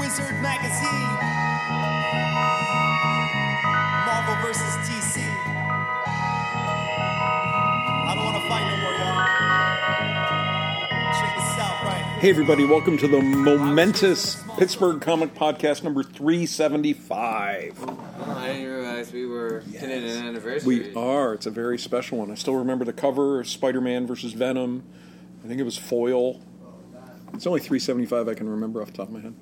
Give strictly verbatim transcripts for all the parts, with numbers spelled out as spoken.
Wizard Magazine. Marvel versus D C. I don't want to fight no more, y'all. Check this out, right? Hey, everybody, welcome to the momentous Pittsburgh Comic Podcast number three seventy-five. Oh, I didn't realize we were Yes. hitting an anniversary. We are. It's a very special one. I still remember the cover, Spider-Man versus Venom. I think it was foil. It's only three seventy-five I can remember off the top of my head.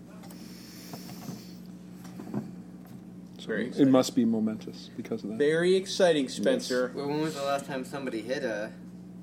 So Very it exciting. must be momentous because of that. Very exciting, Spencer. Well, when was the last time somebody hit a...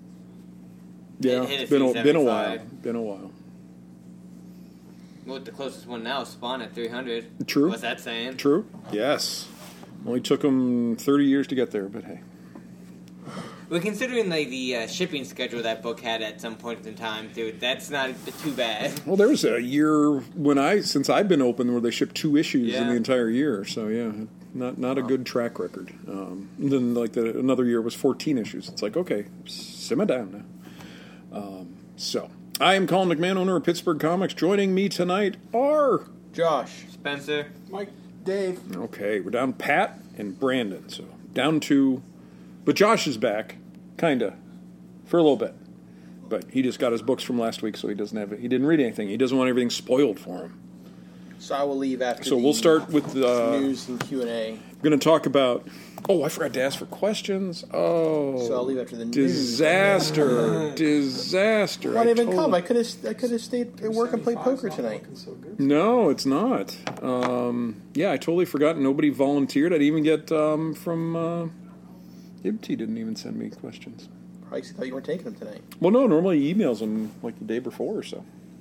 Yeah, hit a it's been a, been a while. 375. Been a while. Well, the closest one now is Spawn at three hundred. True. What's that saying? True. Yes. Only took them thirty years to get there, but hey. Well, considering like the uh, shipping schedule that book had at some point in time, dude, that's not too bad. Well, there was a year when I, since I've been open, where they shipped two issues in Yeah. the entire year. So yeah, not not a good track record. Um, and then like the, another year was fourteen issues. It's like, okay, simmer down now. Um, so I am Colin McMahon, owner of Pittsburgh Comics. Joining me tonight are Josh. Spencer. Mike. Dave. okay, we're down Pat and Brandon. So down to, but Josh is back, kinda, for a little bit. But he just got his books from last week, so he doesn't have it. He didn't read anything. He doesn't want everything spoiled for him. So I will leave after So the we'll start with the. news and Q and A. We're going to talk about. Oh, I forgot to ask for questions. Oh, So I'll leave after the news. disaster, disaster. Why I didn't even told- come? I could have. I could have stayed at work and played poker tonight. No, it's not. Um, yeah, I totally forgot. Nobody volunteered. I didn't even get um, from. Uh, Ibty didn't even send me questions. Probably 'cause I thought you weren't taking them tonight. Well, no, normally he emails them like the day before or so.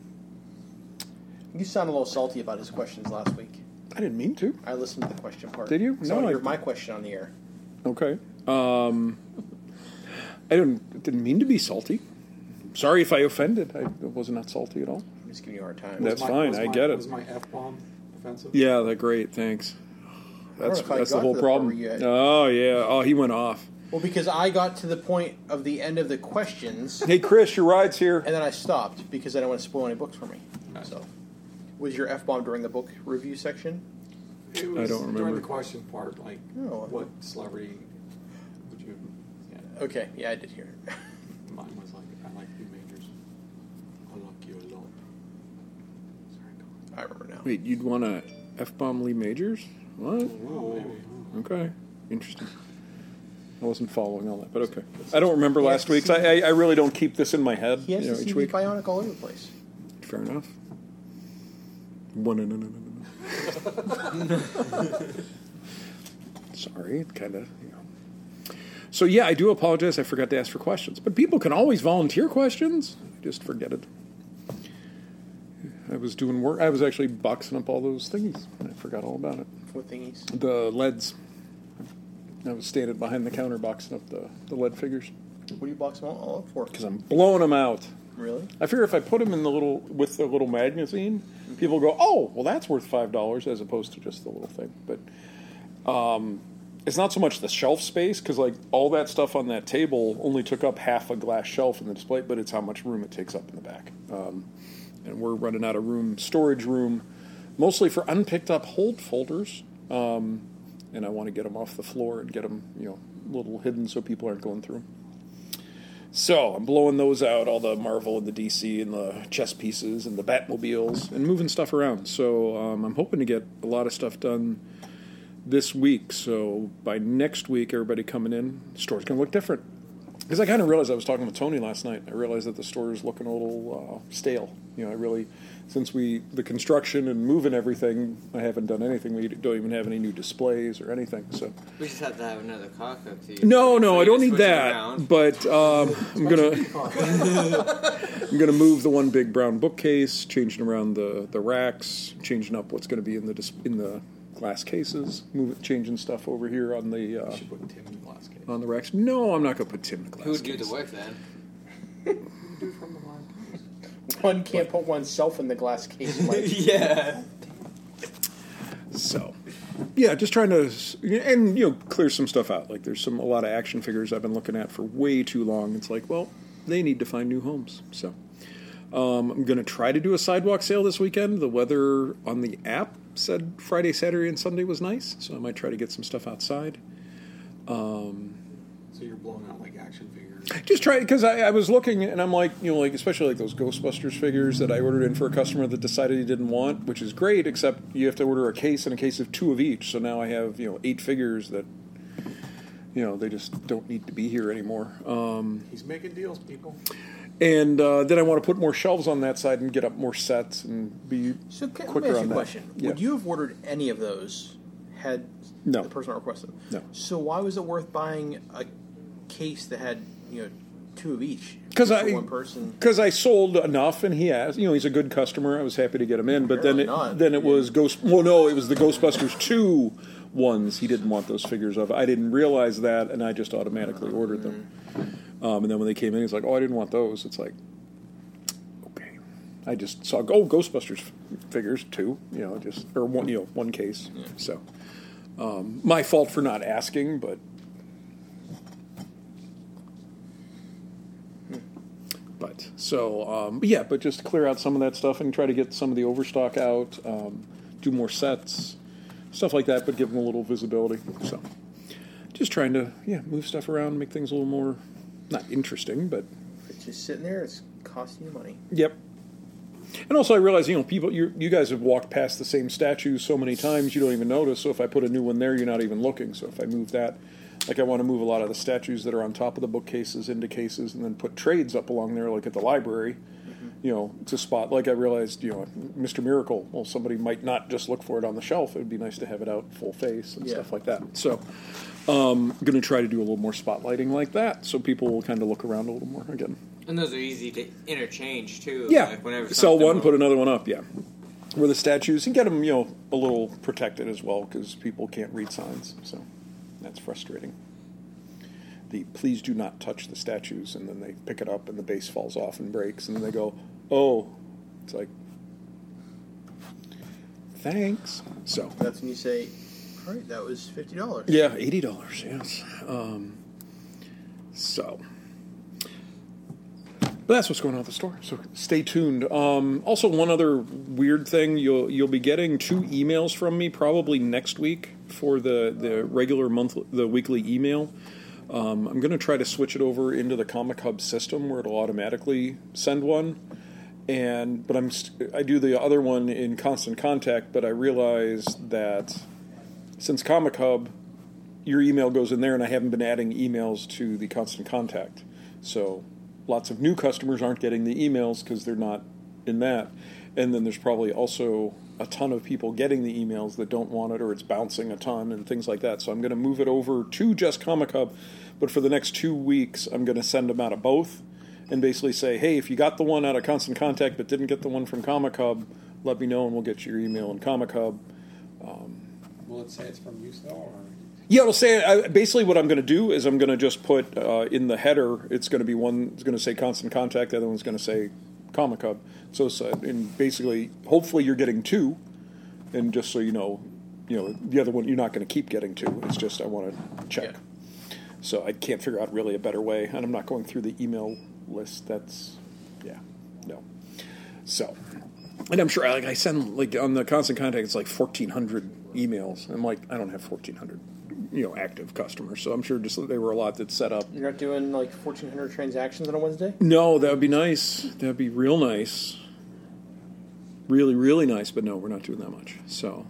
You sound a little salty about his questions last week. I didn't mean to. I listened to the question part. Did you? So No, I I- heard my question on the air. Okay. Um, I didn't didn't mean to be salty. Sorry if I offended. I was not salty at all. I'm just giving you a hard time. That's Was my- fine, was I my- get it. Was my F-bomb offensive? Yeah, they're great. Thanks. That's if I that's got the whole to the part problem. where you had- Oh yeah. Oh, he went off. Well, because I got to the point of the end of the questions, Hey, Chris, your ride's here. and then I stopped because I didn't want to spoil any books for me. So, was your F bomb during the book review section? It was I don't remember. During the question part, like, Oh. what celebrity would you... Yeah, Okay, yeah, I did hear it. mine was like, I like you majors. I like you a lot. Sorry, go I remember now. Wait, you'd want to F-bomb Lee Majors? What? on. Oh, maybe. Okay, interesting. I wasn't following all that, but okay. I don't remember last week's. I, I I really don't keep this in my head. He has you know, to see each me week. bionic all over the place. Fair enough. One, no, no, no, no, no. Sorry, it kind of, you know. So yeah, I do apologize. I forgot to ask for questions, but people can always volunteer questions. I just forget it. I was doing work. I was actually boxing up all those thingies. I forgot all about it. What thingies? The leads. I was standing behind the counter boxing up the, the lead figures What do you box them all, all up for? because I'm blowing them out. Really? I figure if I put them in the little with the little magazine, people go, "Oh, well, that's worth five dollars," as opposed to just the little thing. But um, it's not so much the shelf space because like all that stuff on that table only took up half a glass shelf in the display, but it's how much room it takes up in the back. Um, and we're running out of room, storage room, mostly for unpicked up hold folders. Um, and I want to get them off the floor and get them, you know, a little hidden so people aren't going through them. So I'm blowing those out, all the Marvel and the D C and the chess pieces and the Batmobiles, and moving stuff around. So um, I'm hoping to get a lot of stuff done this week. So by next week, everybody coming in, the store's going to look different. Because I kind of realized, I was talking with Tony last night, I realized that the store is looking a little uh, stale. You know, I really, since we, the construction and moving everything, I haven't done anything. We don't even have any new displays or anything. So We just have to have another cock up to you. no, no, So I you don't just need switch it that. around. But um, I'm gonna I'm gonna move the one big brown bookcase, changing around the, the racks, changing up what's going to be in the dis- in the glass cases, move changing stuff over here on the You uh, should put Tim in the glass case. on the racks. No, I'm not gonna put Tim in the glass Who would do case. the work then? Do from the glass case. One can't put oneself in the glass case. Like, Yeah. So, yeah, just trying to, and, you know, clear some stuff out. Like, there's some, a lot of action figures I've been looking at for way too long. It's like, well, they need to find new homes. So, Um, I'm going to try to do a sidewalk sale this weekend. The weather on the app said Friday, Saturday, and Sunday was nice, so I might try to get some stuff outside. Um, So you're blowing out like action figures. just try because I, I was looking and I'm like, you know, like especially like those Ghostbusters figures that I ordered in for a customer that decided he didn't want, which is great, except you have to order a case and a case of two of each. So now I have, you know, eight figures that, you know, they just don't need to be here anymore. Um, He's making deals, people. and uh, then I want to put more shelves on that side and get up more sets and be So can, let me quicker ask you on a that. question. Yeah. Would you have ordered any of those had No. the person requested them? No. So why was it worth buying a case that had, you know, two of each? Because for I, one person. because I sold enough, and he has, you know, he's a good customer. I was happy to get him in, but then Apparently it, not. then it was Ghost. Well, no, it was the Ghostbusters two ones. He didn't want those figures of. I didn't realize that, and I just automatically ordered them. Um, and then when they came in, he's like, "Oh, I didn't want those." It's like, okay, I just saw oh Ghostbusters figures two, you know, just or one, you know, one case. So, um, my fault for not asking, but. But so um, yeah, but just clear out some of that stuff and try to get some of the overstock out, um, do more sets, stuff like that, but give them a little visibility. So just trying to yeah move stuff around, make things a little more not interesting, but It's just sitting there. It's costing you money. yep. And also, I realize you know people you you guys have walked past the same statues so many times you don't even notice. So if I put a new one there, you're not even looking. So if I move that. Like I want to move a lot of the statues that are on top of the bookcases into cases and then put trades up along there like at the library, mm-hmm. you know, to spot. Like I realized, you know, Mister Miracle, well, somebody might not just look for it on the shelf. It would be nice to have it out full face and Yeah. stuff like that. So I'm um, going to try to do a little more spotlighting like that so people will kind of look around a little more again. And those are easy to interchange too. Yeah, Like whenever sell something one, will- put another one up, yeah. Where the statues, and get them, you know, a little protected as well because people can't read signs, so that's frustrating. The please do not touch the statues, and then they pick it up and the base falls off and breaks, and then they go, oh, it's like, thanks. So, That's when you say, all right, that was fifty dollars. yeah, eighty dollars, yes. Um, so, but that's what's going on at the store. So stay tuned. Um, also, one other weird thing: you'll you'll be getting two emails from me probably next week for the the regular monthly, the weekly email. Um, I'm going to try to switch it over into the Comic Hub system where it'll automatically send one. And but I'm st- I do the other one in Constant Contact, but I realize that since Comic Hub, your email goes in there, and I haven't been adding emails to the Constant Contact, so lots of new customers aren't getting the emails because they're not in that. And then there's probably also a ton of people getting the emails that don't want it, or it's bouncing a ton and things like that. So I'm going to move it over to just Comic Hub, but for the next two weeks, I'm going to send them out of both and basically say, hey, if you got the one out of Constant Contact but didn't get the one from Comic Hub, let me know and we'll get you your email in Comic Hub. Will it say it's from you still, or Yeah, it'll say. I, basically, what I'm going to do is I'm going to just put uh, in the header. It's going to be one. It's going to say Constant Contact. The other one's going to say Comic Hub. So, it's, uh, and basically, hopefully, you're getting two. And just so you know, you know, the other one you're not going to keep getting two. It's just I want to check. Yeah. So I can't figure out really a better way, and I'm not going through the email list. That's yeah, no. So, and I'm sure like I send like on the Constant Contact, it's like fourteen hundred emails. I'm like, I don't have fourteen hundred, you know, active customers. So I'm sure just there were a lot that set up. You're not doing like fourteen hundred transactions on a Wednesday? No, that would be nice. That would be real nice. Really, really nice. But no, we're not doing that much. So,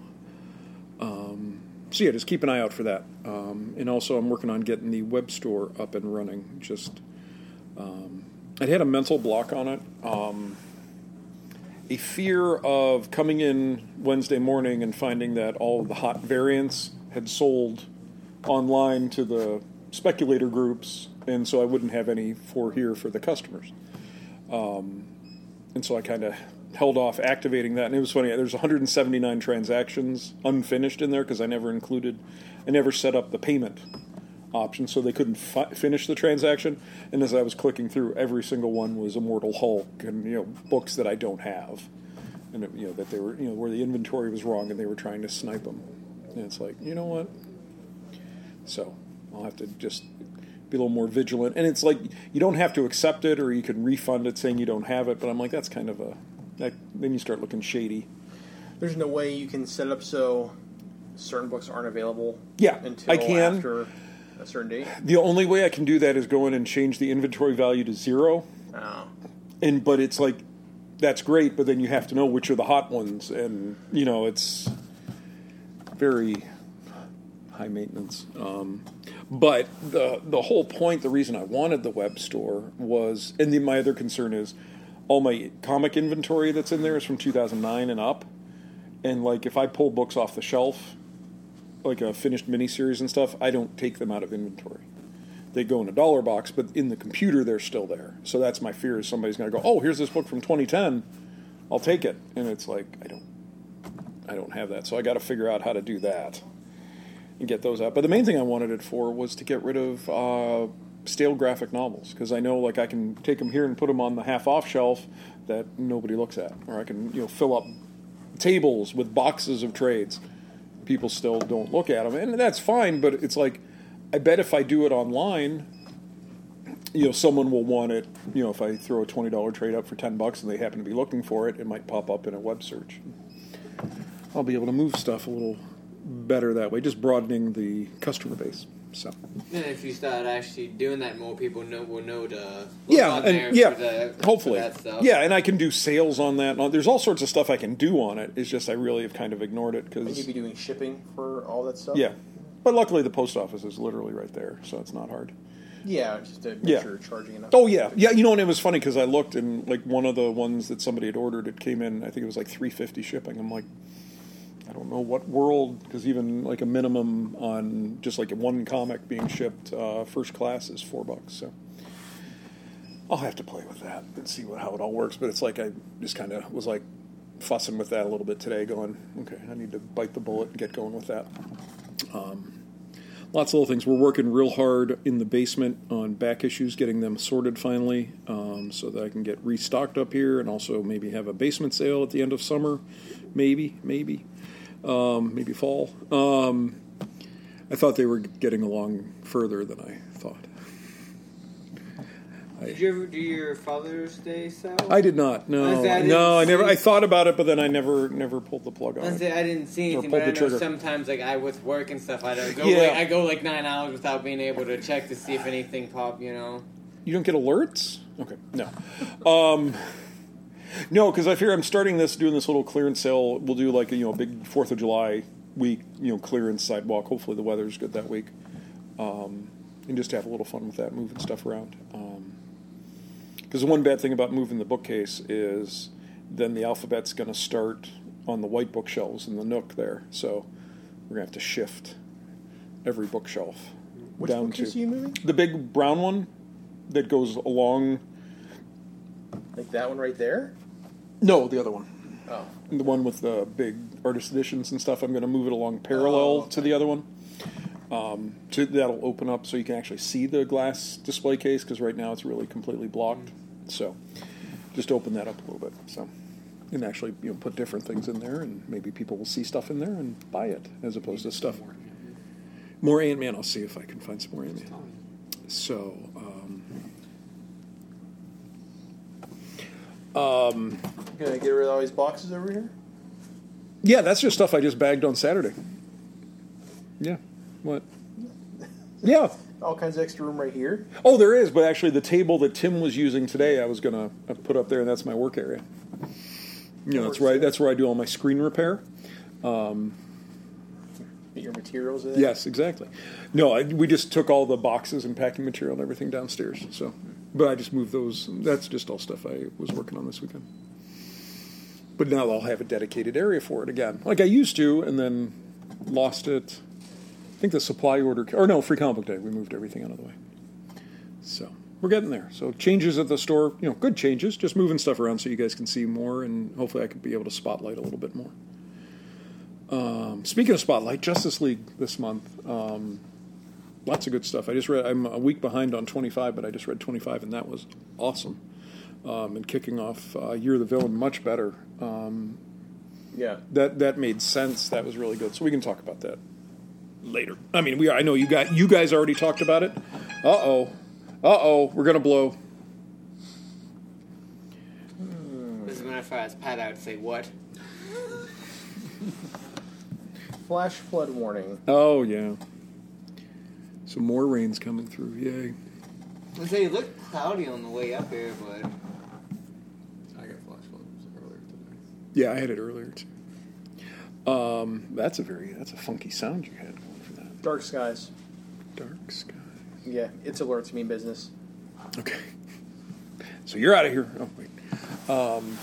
um, so yeah, just keep an eye out for that. Um, and also, I'm working on getting the web store up and running. Just, um, I had a mental block on it. Um, a fear of coming in Wednesday morning and finding that all of the hot variants had sold online to the speculator groups, and so I wouldn't have any for here for the customers. Um, and so I kind of held off activating that. And it was funny, there's one hundred seventy-nine transactions unfinished in there because I never included, I never set up the payment option, so they couldn't fi- finish the transaction. And as I was clicking through, every single one was Immortal Hulk and, you know, books that I don't have. And, it, you know, that they were, you know, where the inventory was wrong and they were trying to snipe them. And it's like, you know what? So I'll have to just be a little more vigilant. And it's like you don't have to accept it, or you can refund it saying you don't have it. But I'm like, that's kind of a that, then you start looking shady. There's no way you can set up so certain books aren't available. Yeah, until I can. after a certain date. The only way I can do that is go in and change the inventory value to zero. Oh. And but it's like that's great, but then you have to know which are the hot ones, and you know it's very high maintenance. Um, but the the whole point, the reason I wanted the web store was, and the, my other concern is, all my comic inventory that's in there is from two thousand nine and up, and like if I pull books off the shelf, like a finished miniseries and stuff, I don't take them out of inventory. They go in a dollar box, but in the computer they're still there. So that's my fear: is somebody's going to go, "Oh, here's this book from twenty ten, I'll take it," and it's like I don't, I don't have that. So I got to figure out how to do that and get those out. But the main thing I wanted it for was to get rid of uh, stale graphic novels, because I know like I can take them here and put them on the half off shelf that nobody looks at, or I can you know fill up tables with boxes of trades. People still don't look at them, and that's fine. But it's like, I bet if I do it online, you know, someone will want it. You know, if I throw a twenty dollar trade up for ten bucks and they happen to be looking for it, it might pop up in a web search. I'll be able to move stuff a little better that way, just broadening the customer base. So. And if you start actually doing that, more people know will know to look yeah, on there and yeah, for the, hopefully, for that stuff. yeah, and I can do sales on that. There's all sorts of stuff I can do on it. It's just I really have kind of ignored it And because you'd be doing shipping for all that stuff? yeah, but luckily the post office is literally right there, so it's not hard. Yeah, just to make Yeah. sure you're charging enough. Oh yeah, yeah. You know, and it was funny because I looked and like one of the ones that somebody had ordered, it came in. I think it was like three fifty shipping. I'm like, I don't know what world, because even like a minimum on just like one comic being shipped uh, first class is four bucks. So I'll have to play with that and see what, how it all works. But it's like I just kind of was like fussing with that a little bit today, going, okay, I need to bite the bullet and get going with that. Um, lots of little things. We're working real hard in the basement on back issues, getting them sorted finally, um, so that I can get restocked up here, and also maybe have a basement sale at the end of summer, maybe, maybe. Um, maybe fall. Um, I thought they were getting along further than I thought. I, Did you ever do your Father's Day sale? I did not. No, Honestly, I didn't no. I never. see- I thought about it, but then I never, never pulled the plug on Honestly, it. I didn't see Or anything, pulled but I the know trigger. sometimes, like I with work and stuff, I don't go. Yeah. Like, I go like nine hours without being able to check to see if anything popped. You know. You don't get alerts? Okay, no. Um, no, because I figure I'm starting this, doing this little clearance sale. We'll do like a, you know, big Fourth of July week, you know, clearance sidewalk. Hopefully the weather's good that week, um, and just have a little fun with that, moving stuff around. Because the one bad thing about moving the bookcase is then the alphabet's going to start on the white bookshelves in the nook there. So we're going to have to shift every bookshelf Which down bookcase to are you moving? the big brown one that goes along. Like that one right there? No, the other one. Oh. The one with the big artist editions and stuff. I'm going to move it along parallel Oh, okay. to the other one. Um, to, that'll open up so you can actually see the glass display case, because right now it's really completely blocked. So just open that up a little bit. So and actually, you know, put different things in there, and maybe people will see stuff in there and buy it as opposed to stuff. More Ant-Man. I'll see if I can find some more Ant-Man. So. Um, um, Gonna get rid of all these boxes over here? Yeah, that's just stuff I just bagged on Saturday. Yeah. What? Yeah. All kinds of extra room right here. Oh, there is, but actually the table that Tim was using today, I was going to put up there, and that's my work area. You know, that's right. That's where I do all my screen repair. Um, Get your materials in. yes, exactly. No, I, we just took all the boxes and packing material and everything downstairs. So, but I just moved those. That's just all stuff I was working on this weekend. But now I'll have a dedicated area for it again, like I used to, and then lost it. I think the supply order, or no, Free Comic Book Day, we moved everything out of the way. So we're getting there. So changes at the store, you know, good changes, just moving stuff around so you guys can see more, and hopefully I could be able to spotlight a little bit more. Um, speaking of spotlight, Justice League this month, um, lots of good stuff. I just read, I'm a week behind on twenty-five, but I just read twenty-five, and that was awesome. Um, and kicking off uh, Year of the Villain much better. Um, Yeah. that that made sense. That was really good. So we can talk about that later. I mean, we I know you got you guys already talked about it, Uh-oh. Uh-oh. We're going to blow. This is when if I was Pat, I would say what? Flash flood warning. Oh, yeah. Some more rain's coming through. Yay. I say it looked cloudy on the way up here, but I got flash floods earlier today. Yeah, I had it earlier, too. Um, that's a very, that's a funky sound you had going for that. Dark skies. Dark sky. Yeah, it's alerts mean business. Okay. So you're out of here. Oh, wait. Um,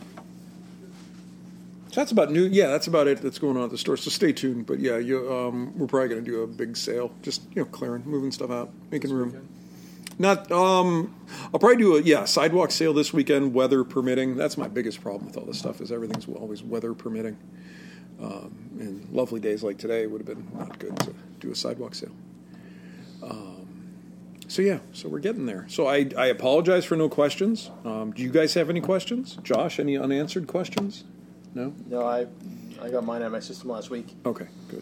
so that's about new. Yeah, that's about it that's going on at the store. So stay tuned. But yeah, you, um, we're probably going to do a big sale. Just, you know, clearing, moving stuff out, making room. Weekend? Not, um, I'll probably do a, yeah, sidewalk sale this weekend, weather permitting. That's my biggest problem with all this stuff is everything's always weather permitting. Um, and lovely days like today would have been not good to do a sidewalk sale. Um, so yeah, so we're getting there. So I, I apologize for no questions. Um, do you guys have any questions? Josh, any unanswered questions? No? No, I I got mine out of my system last week. Okay, good.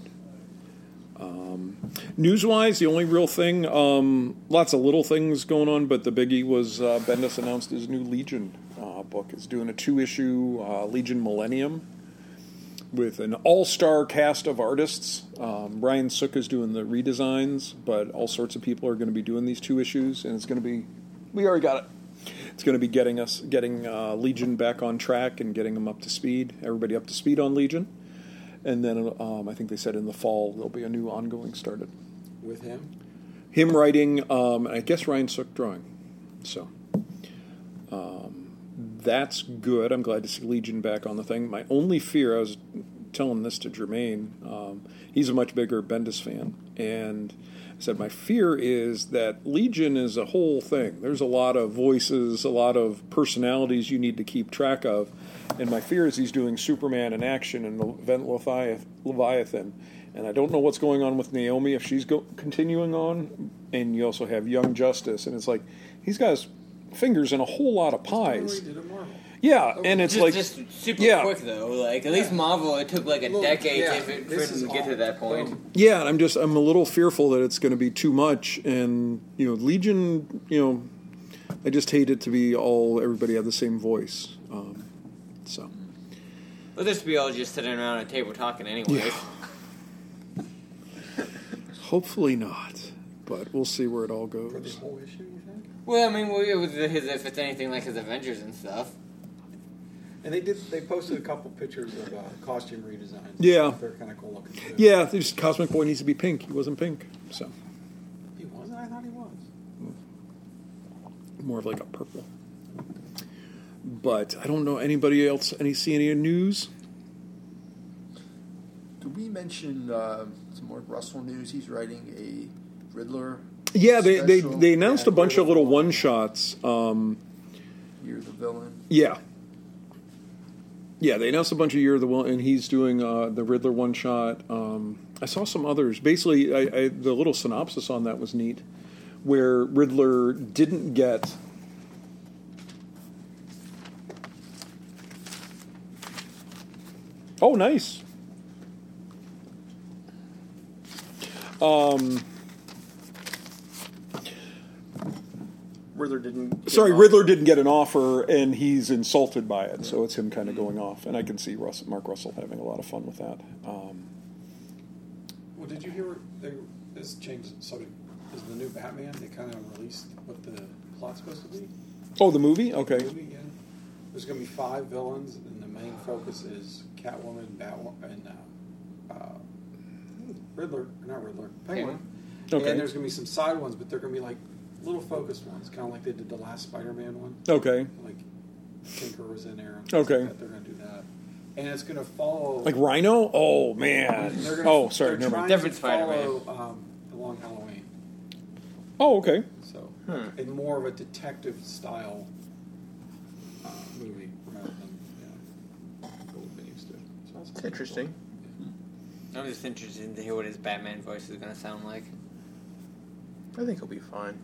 Um, news-wise, the only real thing, um, lots of little things going on, but the biggie was uh, Bendis announced his new Legion uh, book. It's doing a two-issue uh, Legion Millennium with an all-star cast of artists. Um, Brian Sook is doing the redesigns, but all sorts of people are going to be doing these two issues, and it's going to be, we already got it. It's going to be getting us, getting uh, Legion back on track and getting them up to speed, everybody up to speed on Legion. And then um, I think they said in the fall there'll be a new ongoing started. With him? Him writing, um, and I guess Ryan Sook drawing. So um, that's good. I'm glad to see Legion back on the thing. My only fear, I was telling this to Jermaine, um, he's a much bigger Bendis fan, and I said my fear is that Legion is a whole thing. There's a lot of voices, a lot of personalities you need to keep track of. And my fear is he's doing Superman in action and Event Leviathan. And I don't know what's going on with Naomi, if she's go- continuing on. And you also have Young Justice. And it's like, he's got his fingers in a whole lot of pies. Did it Marvel. Yeah, and it's just, like... just super yeah. quick though. Like at least Marvel, it took like a Well, decade yeah, to, for it this to is get all- to that point. Yeah, and I'm just, I'm a little fearful that it's going to be too much. And, you know, Legion, you know, I just hate it to be all, everybody have the same voice. Um, so... We'll just be all just sitting around at a table talking anyways. Yeah. Hopefully not, but we'll see where it all For the goes. whole issue, you think? Well, I mean, well, it was his, if it's anything like his Avengers and stuff. And they did. They posted a couple pictures of uh, costume redesigns. Yeah. They're kind of cool looking too. Yeah, there's Cosmic Boy needs to be pink. He wasn't pink, so He wasn't. I thought he was. more of like a purple. But I don't know anybody else. Any see any news? Did we mention uh, some more Russell news? He's writing a Riddler. Yeah, they they, special. they announced Yeah, a bunch of little Riddler. one shots. Um, You're the villain. yeah, yeah, they announced a bunch of Year of the Will, and he's doing uh, the Riddler one shot. Um, I saw some others. Basically, I, I, the little synopsis on that was neat, where Riddler didn't get. Oh, nice. Um, Riddler didn't. get sorry, an Riddler offer. didn't get an offer, and he's insulted by it. So it's him kind of going off, and I can see Russ, Mark Russell having a lot of fun with that. Um, Well, did you hear they, this change? So is the new Batman? They kind of released what the plot's supposed to be. oh, the movie? Okay. Movie, yeah. There's going to be five villains, and the main focus is Catwoman, Batwoman, and uh, uh, Riddler. Not Riddler. Penguin. Okay. And there's going to be some side ones, but they're going to be like little focused ones, kind of like they did the last Spider-Man one. Okay. Like Tinker was in there. and things Okay. like that. They're going to do that, and it's going to follow Like Rhino? Oh, man. They're gonna, Oh, sorry. they're Never mind. trying Different to Spider-Man. follow um, the Long Halloween. Oh, okay. So, Hmm. in more of a detective style uh, movie rather than you know, what we've been used to. So that's It's interesting. I'm just interested to hear what his Batman voice is going to sound like. I think he'll be fine.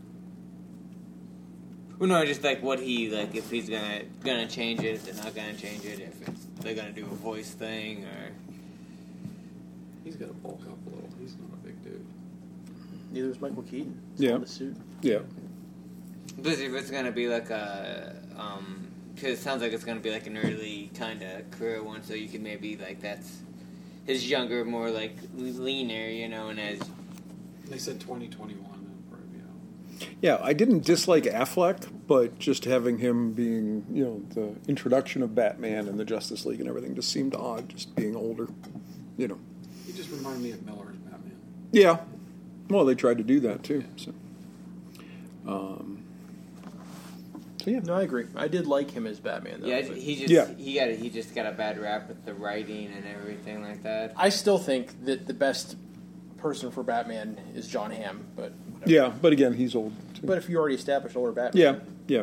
Well, no, just like what he like if he's gonna gonna change it, if they're not gonna change it, if it's, they're gonna do a voice thing or. He's got to bulk up a little. He's not a big dude. Neither was Michael Keaton. It's Yeah. on the suit. Yeah. But if it's gonna be like a, um, because it sounds like it's gonna be like an early kind of career one, so you could maybe like that's his younger, more like leaner, you know, and as They said twenty twenty-one. It'll probably be out. Yeah, I didn't dislike Affleck, but just having him being, you know, the introduction of Batman and the Justice League and everything just seemed odd, just being older, you know. He just reminded me of Miller's Batman. Yeah. Well, they tried to do that too. So, um, so yeah. No, I agree. I did like him as Batman, though. yeah, but he just Yeah. he got he just got a bad rap with the writing and everything like that. I still think that the best person for Batman is John Hamm, but whatever. Yeah, but again, he's old too. But if you already established older Batman, yeah, yeah.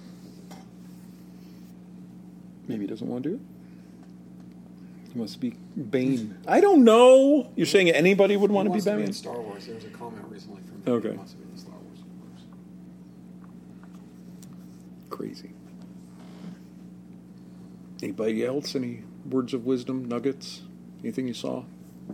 Maybe he doesn't want to do it. He wants to be Bane. I don't know. You're saying anybody would want He to be wants to be Batman? in Star Wars. There was a comment recently from him. Okay. He wants to be in the Star Wars universe. Crazy. Anybody else? Any words of wisdom, nuggets? Anything you saw?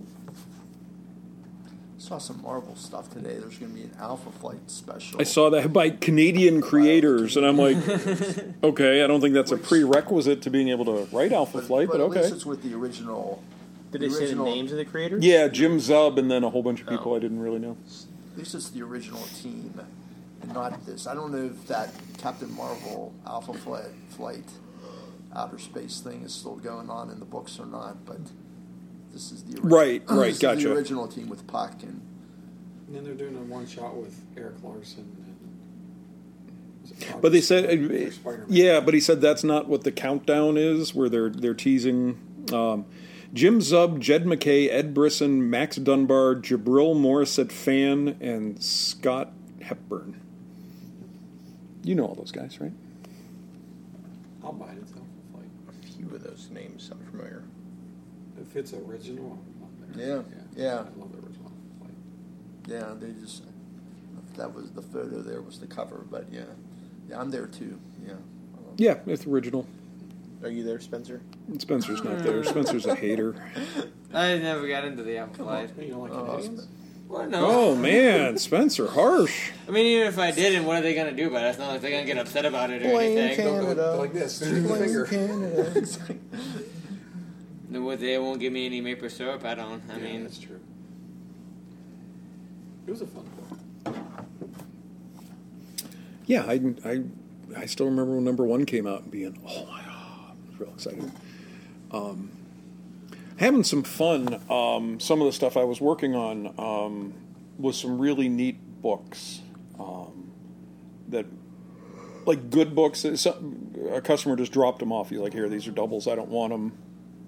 Saw some Marvel stuff today. There's going to be an Alpha Flight special. I saw that by Canadian creators, and I'm like, okay, I don't think that's a prerequisite to being able to write Alpha Flight, but, at okay. least it's with the original. Did they the say the original- names of the creators? Yeah, Jim Zub, and then a whole bunch of people Oh. I didn't really know. At least it's the original team, and not this. I don't know if that Captain Marvel Alpha Flight, Flight outer space thing is still going on in the books or not, but this is the original. Right, right, this is gotcha. the original team with Pac and And then they're doing a one shot with Eric Larson. And, was it Roger But they said, Stone uh, for Spider-Man? yeah, but he said that's not what the countdown is, where they're they're teasing um, Jim Zub, Jed McKay, Ed Brisson, Max Dunbar, Jabril Morissette Fan, and Scott Hepburn. You know all those guys, right? I'll buy it. It's Alpha Flight. A few of those names sound familiar. If it's original, I'm there. Yeah, yeah. I love the original Alpha Flight. yeah, they just that was the photo. There was the cover, but yeah, yeah, I'm there too. Yeah, Um, Yeah, it's original. Are you there, Spencer? Spencer's not there. Spencer's a hater. I never got into the Alpha Flight. You don't like Oh, Canadians? Well, no. Oh man, Spencer, harsh. I mean, even if I didn't, what are they gonna do about it? It's not like they're gonna get upset about it or Blame anything. Go- go- Canada. go like this. Stick the Blame finger. Canada. Then what, they won't give me any maple syrup. I don't. I Yeah, mean, that's true. It was a fun book. Yeah, I, I, I still remember when number one came out and being, oh my god, I was real excited. Um, having some fun. Um, some of the stuff I was working on um, was some really neat books um, that, like good books. Some, a customer just dropped them off. You're like, here, these are doubles. I don't want them.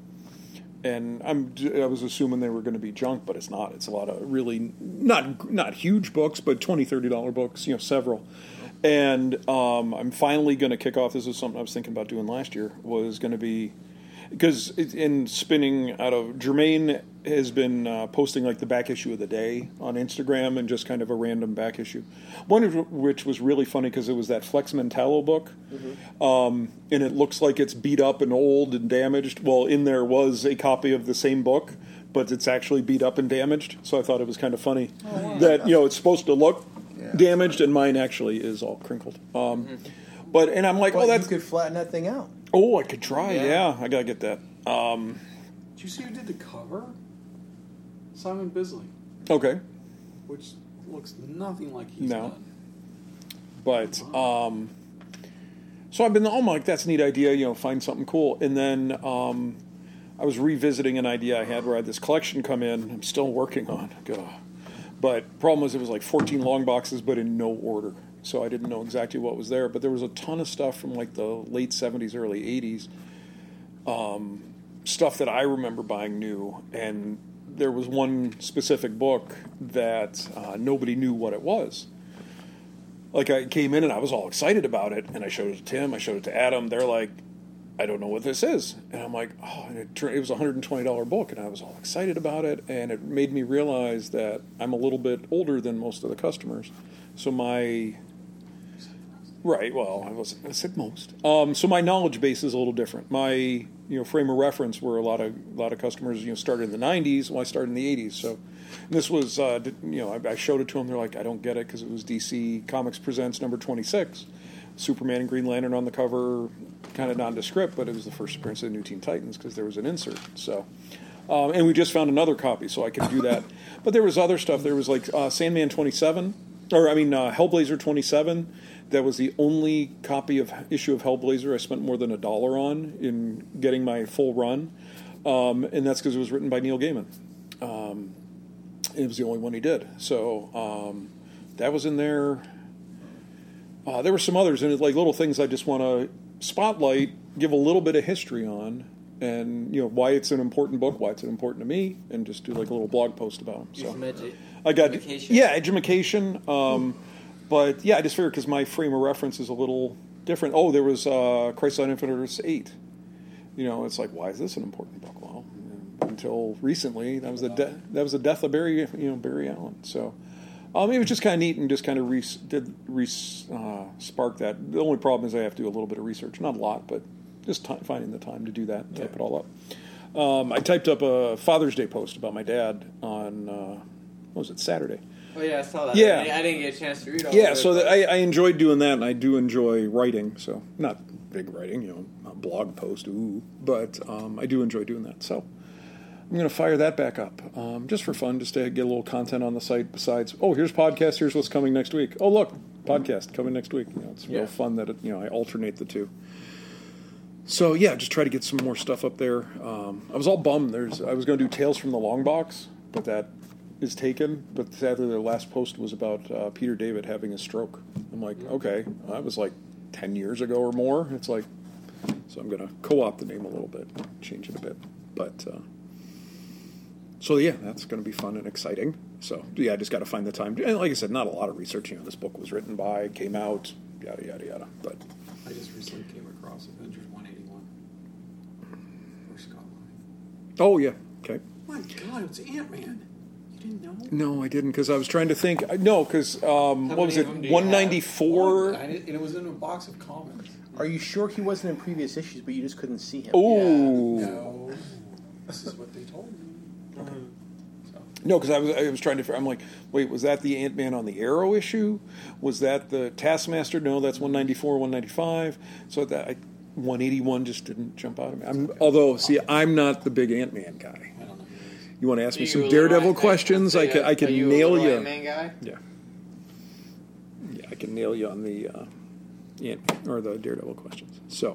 And I'm, I was assuming they were going to be junk, but it's not. It's a lot of really not not huge books, but twenty dollars, thirty dollars books, you know, several. And um, I'm finally going to kick off. This is something I was thinking about doing last year, was going to be, because in spinning out of, Jermaine has been uh, posting like the back issue of the day on Instagram and just kind of a random back issue. One of which was really funny because it was that Flex Mentallo book. Mm-hmm. Um, and it looks like it's beat up and old and damaged. Well, in there was a copy of the same book, but it's actually beat up and damaged. So I thought it was kind of funny oh, wow. that, you know, it's supposed to look yeah. damaged and mine actually is all crinkled. Um, mm-hmm. But, and I'm like, well, oh, that's... you could flatten that thing out. Oh, I could try, yeah. yeah. I gotta get that. Um, Did you see who did the cover? Simon Bisley. Okay. Which looks nothing like he's no. done. But, um, so I've been, oh my, that's a neat idea, you know, find something cool. And then um, I was revisiting an idea I had where I had this collection come in, I'm still working on. God. But problem was it was like fourteen long boxes, but in no order. So I didn't know exactly what was there. But there was a ton of stuff from like the late seventies, early eighties. Um, stuff that I remember buying new. And there was one specific book that uh, nobody knew what it was. Like I came in and I was all excited about it. And I showed it to Tim. I showed it to Adam. They're like, I don't know what this is. And I'm like, oh, and it, it was a one hundred twenty dollars book. And I was all excited about it. And it made me realize that I'm a little bit older than most of the customers. So my Right. Well, I was I said most. Um, so my knowledge base is a little different. My you know frame of reference were a lot of a lot of customers you know started in the nineties. Well, I started in the eighties. So this was uh, you know I, I showed it to them. They're like, I don't get it because it was D C Comics Presents number twenty-six, Superman and Green Lantern on the cover, kind of nondescript, but it was the first appearance of the New Teen Titans because there was an insert. So. Um, and we just found another copy, so I could do that. But there was other stuff. There was like uh, Sandman twenty-seven, or I mean uh, Hellblazer twenty-seven. That was the only copy of issue of Hellblazer I spent more than a dollar on in getting my full run, um, and that's because it was written by Neil Gaiman. Um, it was the only one he did. So um, that was in there. Uh, there were some others, and it's like little things I just want to spotlight, give a little bit of history on. And you know why it's an important book, why it's important to me, and just do like a little blog post about them. So Edu- I got education. yeah, education. Um, but yeah, I just figured because my frame of reference is a little different. Oh, there was uh, Crisis on Infinite Earths eight. You know, it's like why is this an important book? Well, until recently, that was the de- that was the death of Barry you know Barry Allen. So um, it was just kind of neat and just kind of re- did re- uh, spark that. The only problem is I have to do a little bit of research, not a lot, but. Just time, finding the time to do that and type Yeah. it all up. Um, I typed up a Father's Day post about my dad on, uh, what was it, Saturday. Oh yeah, I saw that. Yeah. I, I didn't get a chance to read all Yeah, of it. so that but- I, I enjoyed doing that, and I do enjoy writing. So not big writing, you know, a blog post, ooh, but um, I do enjoy doing that. So I'm going to fire that back up um, just for fun, just to get a little content on the site besides, oh, here's podcast, here's what's coming next week. Oh, look, podcast coming next week. You know, it's real Yeah. fun that, it, you know, I alternate the two. So yeah, just try to get some more stuff up there. Um, I was all bummed. There's I was going to do Tales from the Long Box, but that is taken. But sadly, their last post was about uh, Peter David having a stroke. I'm like, okay, that was like ten years ago or more. It's like, so I'm going to co-opt the name a little bit, change it a bit. But uh, so yeah, that's going to be fun and exciting. So yeah, I just got to find the time. And like I said, not a lot of research. You know, this book was written by, came out, yada yada yada. But I just recently came across Avengers one eighty-one. Or Scott Lang. oh yeah, okay. My God, it's Ant-Man. You didn't know? No, I didn't because I was trying to think. No, because um, How what was many it? of them do you one ninety-four. And it, and it was in a box of comics. Are you sure he wasn't in previous issues, but you just couldn't see him? Oh No. This is what they told me. So, no, because I was I was trying to. I'm like, wait, was that the Ant-Man on the Arrow issue? Was that the Taskmaster? No, that's one ninety-four, one ninety-five. So that I, one eighty-one just didn't jump out at me. I'm, although, see, I'm not the big Ant-Man guy. I don't know who it is. You want to ask Are me you some a little Daredevil Ant-Man- questions? I Are could I could you a nail little you. Ant-Man guy? Yeah, yeah, I can nail you on the uh, Ant or the Daredevil questions. So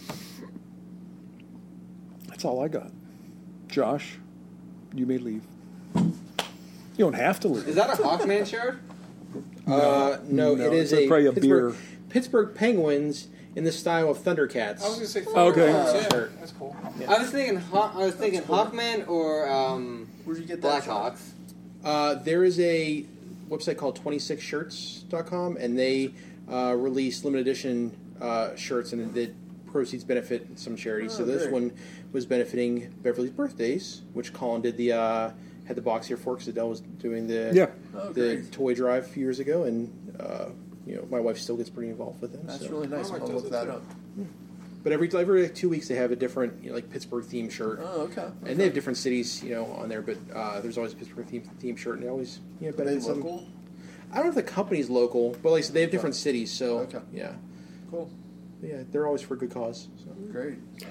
that's all I got. Josh, you may leave. You don't have to leave. Is that a Hawkman shirt? Uh, no, No, it is it's a probably a Pittsburgh, beer. Pittsburgh Penguins in the style of Thundercats. I was going to say Okay. Thundercats, yeah, that's cool. I was thinking, Haw- I was thinking Hawkman or um, Where'd you get that from? Blackhawks. Uh, there is a website called twenty-six shirts dot com, and they uh, release limited edition uh, shirts, and the proceeds benefit some charities. Oh, so this great. one was benefiting Beverly's Birthdays, which Colin did the uh, had the box here for because Adele was doing the Yeah. Oh, the great. toy drive a few years ago, and uh, you know my wife still gets pretty involved with them. That's so. really nice. My wife I'll does look it that too. up. But every every like, two weeks they have a different you know, like Pittsburgh themed shirt. Oh, okay. And they have different cities, you know, on there, but uh, there's always a Pittsburgh theme, theme shirt, and they always, you know, Are they benefit some. local? I don't know if the company's local, but like I said, they have different cities, so Okay. yeah, Cool. yeah, they're always for a good cause. So. Great.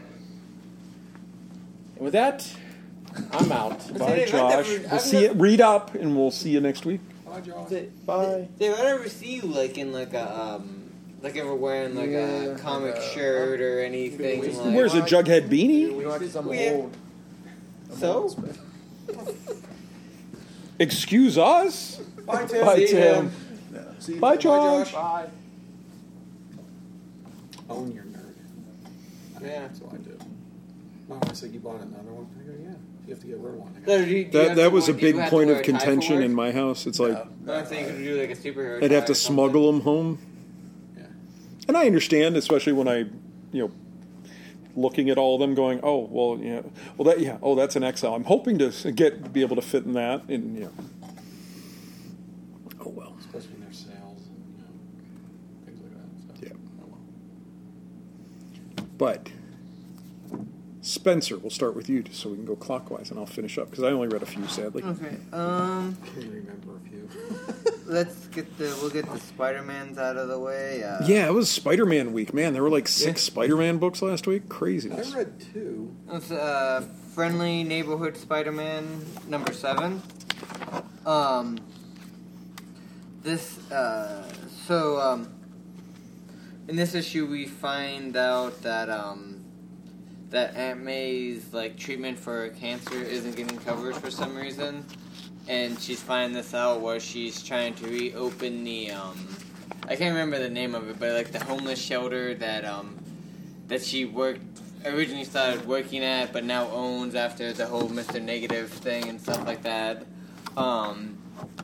And with that, I'm out. Bye, I've Josh. never- We'll I've see you. never- Read up, and we'll see you next week. Bye, Josh. Bye. Dave, I never see you like in like a um, like ever wearing like Yeah, a comic like a- shirt or anything. Wait, Like, Where's a Jughead beanie? You know, because I'm Yeah. old. I'm So? old, but- Excuse us. Bye, Tim. Bye, See Tim. Yeah. See you Bye, later. Josh. Bye. Own your nerd. Yeah. That's what I do. My wife said, you bought another one? I go, yeah. You have to get rid of one. I go, So do you- do you That have that to was a wear- do you big have to point wear of a tie for contention work? in my house. It's like No. I'm thinking you do like a superhero. I'd tie have to or something. smuggle them home, yeah. and I understand, especially when I, you know, looking at all of them, going, oh well, yeah, well that yeah, oh that's an X L. I'm hoping to get be able to fit in that, and you know, oh well, Especially when there's sales and you know, things like that. So. yeah. But Spencer, we'll start with you just so we can go clockwise, and I'll finish up because I only read a few, sadly. Okay. Um. Can't remember a few. Let's get the we'll get the Spider-Mans out of the way. Uh, Yeah, it was Spider-Man week. Man, there were like six Yeah. Spider-Man books last week. I Craziness. read two. It's uh, Friendly Neighborhood Spider-Man number seven. Um. This uh. So um. In this issue, we find out that um. that Aunt May's like treatment for cancer isn't getting covered for some reason. And she's finding this out while she's trying to reopen the, um, I can't remember the name of it, but like the homeless shelter that, um, that she worked, originally started working at, but now owns after the whole Mister Negative thing and stuff like that. Um,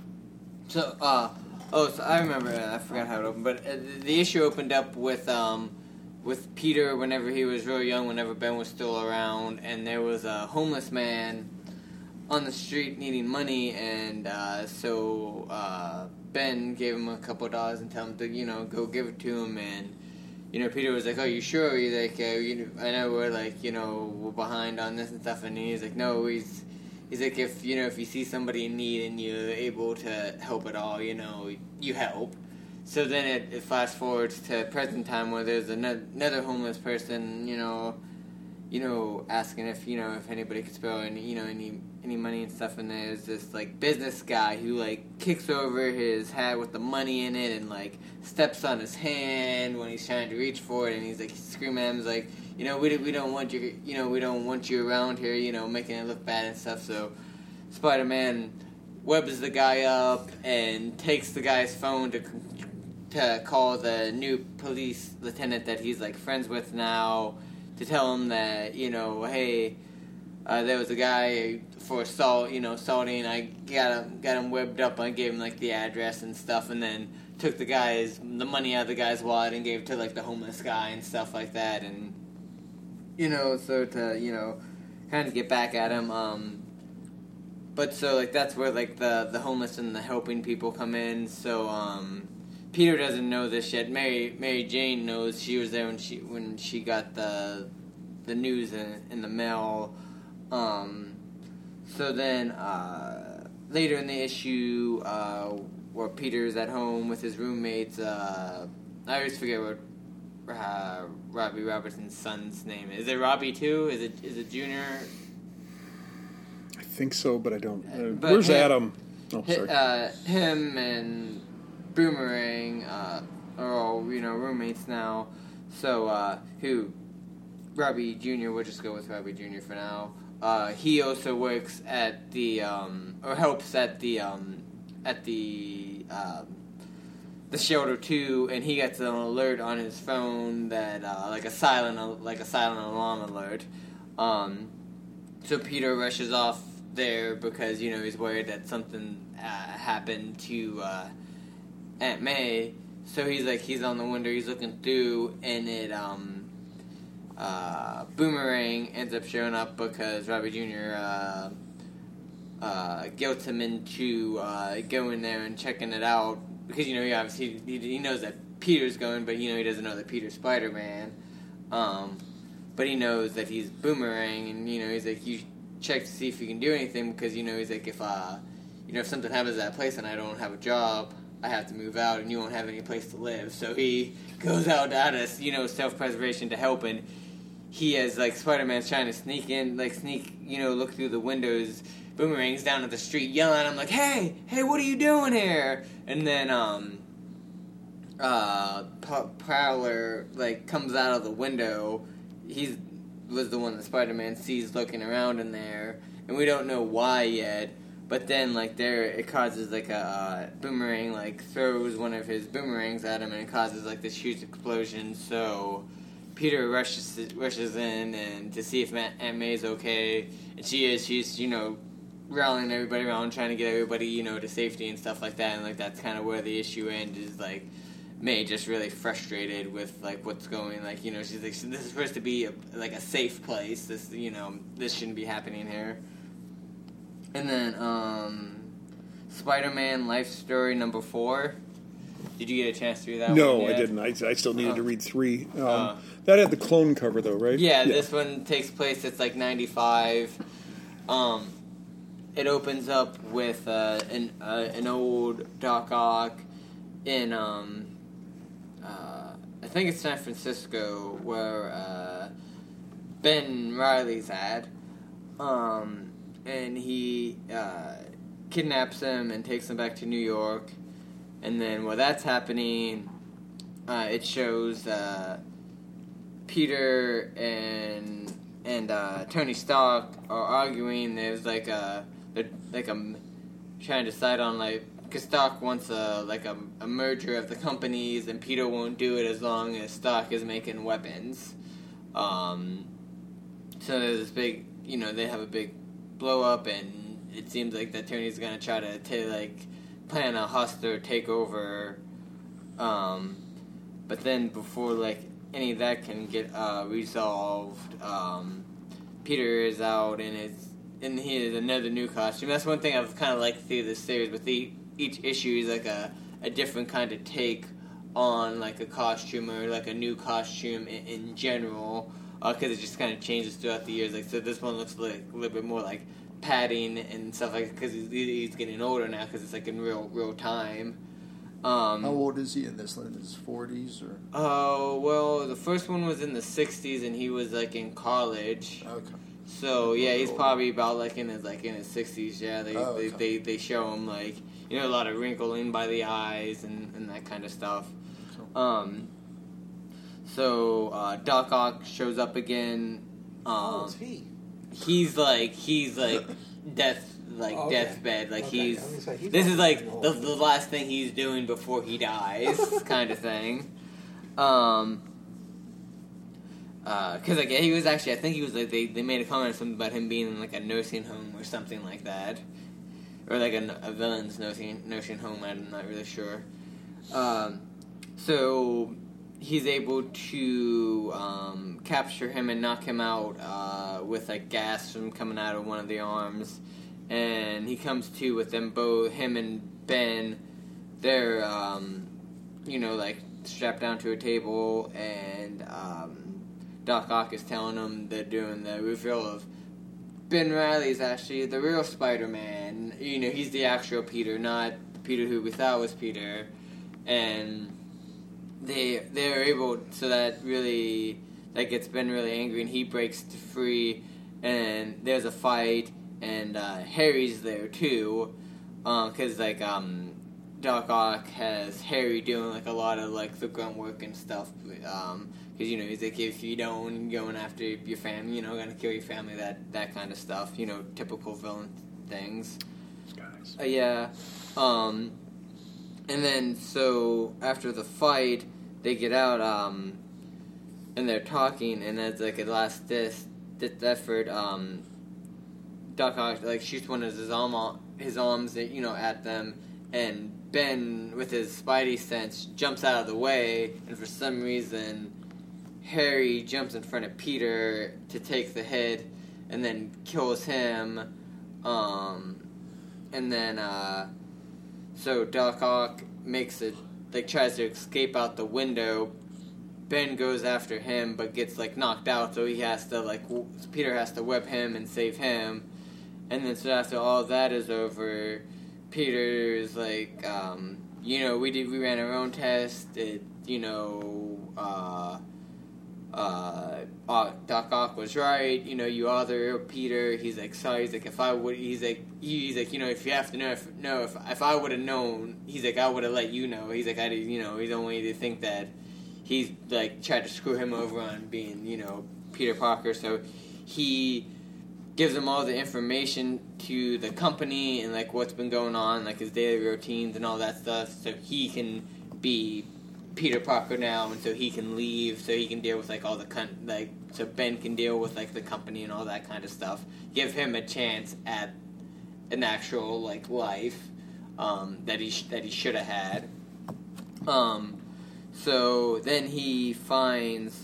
so, uh, oh, so I remember, I forgot how it opened, but uh, the issue opened up with, um, with Peter whenever he was real young, whenever Ben was still around, and there was a homeless man on the street needing money, and uh, so uh, Ben gave him a couple of dollars and tell him to, you know, go give it to him, and, you know, Peter was like, oh, you sure? He's like, uh, you know, I know we're, like, you know, we're behind on this and stuff, and he's like, no, he's, he's like, if, you know, if you see somebody in need and you're able to help at all, you know, you help. So then it, it fast forwards to present time where there's another, another homeless person, you know, you know, asking if, you know, if anybody could spare any, you know, any any money and stuff, and there's this, like, business guy who, like, kicks over his hat with the money in it and, like, steps on his hand when he's trying to reach for it, and he's, like, screaming at him, he's like, you know, we, we don't want you, you know, we don't want you around here, you know, making it look bad and stuff, so Spider-Man webs the guy up and takes the guy's phone to to call the new police lieutenant that he's, like, friends with now, to tell him that, you know, hey, uh, there was a guy for assault, you know, assaulting, I got him, got him webbed up, I gave him, like, the address and stuff, and then took the guy's, the money out of the guy's wallet and gave it to, like, the homeless guy and stuff like that, and, you know, so to, you know, kind of get back at him, um, but so, like, that's where, like, the, the homeless and the helping people come in, so, um, Peter doesn't know this yet. Mary Mary Jane knows. She was there when she when she got the the news in, in the mail. Um, so then uh, later in the issue, uh, where Peter's at home with his roommates, uh, I always forget what uh, Robbie Robertson's son's name is. Is it Robbie too? Is it is it Junior? I think so, but I don't. Uh, But where's him- Adam? Oh, Hi- sorry. Uh, him and Boomerang uh, are all, you know, roommates now. So, uh, who, Robbie Junior, we'll just go with Robbie Junior for now. Uh, he also works at the, um, or helps at the, um, at the, um, the shelter too, and he gets an alert on his phone that, uh, like a silent, like a silent alarm alert. Um, so Peter rushes off there because, you know, he's worried that something, uh, happened to, uh, Aunt May, so he's like, he's on the window, he's looking through, and it, um, uh, Boomerang ends up showing up because Robbie Junior, uh, uh, guilts him into, uh, going there and checking it out, because, you know, he obviously, he, he knows that Peter's going, but, you know, he doesn't know that Peter's Spider-Man, um, but he knows that he's Boomerang, and, you know, he's like, you check to see if you can do anything, because, you know, he's like, if, uh, you know, if something happens at that place and I don't have a job, I have to move out, and you won't have any place to live. So he goes out out of, you know, self-preservation to help, and he, as, like, Spider-Man's trying to sneak in, like, sneak, you know, look through the windows, Boomerang's down at the street yelling at him, like, hey, hey, what are you doing here? And then, um, uh, P- Prowler, like, comes out of the window. He's, was the one that Spider-Man sees looking around in there, and we don't know why yet. But then, like, there, it causes, like, a uh, Boomerang, like, throws one of his boomerangs at him, and it causes, like, this huge explosion, so Peter rushes rushes in and to see if Aunt, Aunt May's okay, and she is, she's, you know, rallying everybody around, trying to get everybody, you know, to safety and stuff like that, and, like, that's kind of where the issue ends, is, like, May just really frustrated with, like, what's going, like, you know, she's like, this is supposed to be, a, like, a safe place, this, you know, this shouldn't be happening here. And then, um, Spider-Man Life Story number four. Did you get a chance to read that one? No, I yet? didn't. I, I still needed Oh. to read three. Um, Oh. That had the clone cover, though, right? Yeah, this one takes place. It's like ninety-five. Um, it opens up with uh, an uh, an old Doc Ock in um, uh, I think it's San Francisco, where uh, Ben Riley's at, um, and he uh, kidnaps him and takes him back to New York. And then while that's happening, uh, it shows uh, Peter and and uh, Tony Stark are arguing. There's like a they're like a trying to decide on like because Stark wants a like a, a merger of the companies, and Peter won't do it as long as Stark is making weapons. Um, so there's this big, you know, they have a big blow up, and it seems like that Tony's gonna try to ta- like plan a hostile takeover. Um, but then before like any of that can get uh, resolved, um, Peter is out and is and he is another new costume. That's one thing I've kind of liked through this series. With the, each issue is like a, a different kind of take on like a costume or like a new costume in, in general, because uh, it just kind of changes throughout the years. Like so, this one looks like a little bit more like padding and stuff like because he's, he's getting older now because it's like in real real time. Um, How old is he in this? In his forties or? Oh, well, the first one was in the sixties, and he was, like, in college. Okay. So, yeah, he's probably about, like, in his, like, in his sixties, yeah. They, Oh, they, okay. they, they show him, like, you know, a lot of wrinkling by the eyes and, and that kind of stuff. Um, so, uh, Doc Ock shows up again. Oh, Um, it's he. he's, like, he's, like, death... like Oh, okay. deathbed, like Okay, he's, I was gonna say, he's this is not like getting the, old. the last thing he's doing before he dies, kind of thing. Um, uh, cause like he was actually, I think he was like they, they made a comment or something about him being in like a nursing home or something like that, or like a, a villain's nursing nursing home. I'm not really sure. Um, so he's able to um, capture him and knock him out uh, with like gas from coming out of one of the arms. And he comes to with them both, him and Ben. They're, um, you know, like strapped down to a table, and um, Doc Ock is telling them they're doing the reveal of Ben Riley's actually the real Spider-Man. You know, he's the actual Peter, not Peter who we thought was Peter. And they they're able, so that really that gets Ben really angry, and he breaks free, and there's a fight. And uh, Harry's there too, because uh, like um, Doc Ock has Harry doing like a lot of like the grunt work and stuff. Because um, you know he's like, if you don't going after your family, you know, gonna kill your family, that that kind of stuff. You know, typical villain things. Guys. Uh, yeah. Um, and then so after the fight, they get out um, and they're talking, and as like a last this this effort. Um, Doc Ock like shoots one of his arm, his arms, you know, at them, and Ben, with his Spidey sense, jumps out of the way, and for some reason, Harry jumps in front of Peter to take the hit, and then kills him, um, and then uh, so Doc Ock makes it like tries to escape out the window. Ben goes after him, but gets like knocked out, so he has to like w- Peter has to whip him and save him. And then so after all that is over, Peter's like, um, you know, we did we ran our own test. It, you know, uh, uh, uh, Doc Ock was right. You know, you are the real Peter. He's like, sorry. He's like, if I would, he's like, he's like, you know, if you have to know, if no, if if I would have known, he's like, I would have let you know. He's like, I did, you know, he's only to think that he's like tried to screw him over on being, you know, Peter Parker. So he gives him all the information to the company and like what's been going on, like his daily routines and all that stuff, so he can be Peter Parker now, and so he can leave, so he can deal with like all the con- like so Ben can deal with like the company and all that kind of stuff. Give him a chance at an actual like life um, that he sh- that he should have had. Um, so then he finds.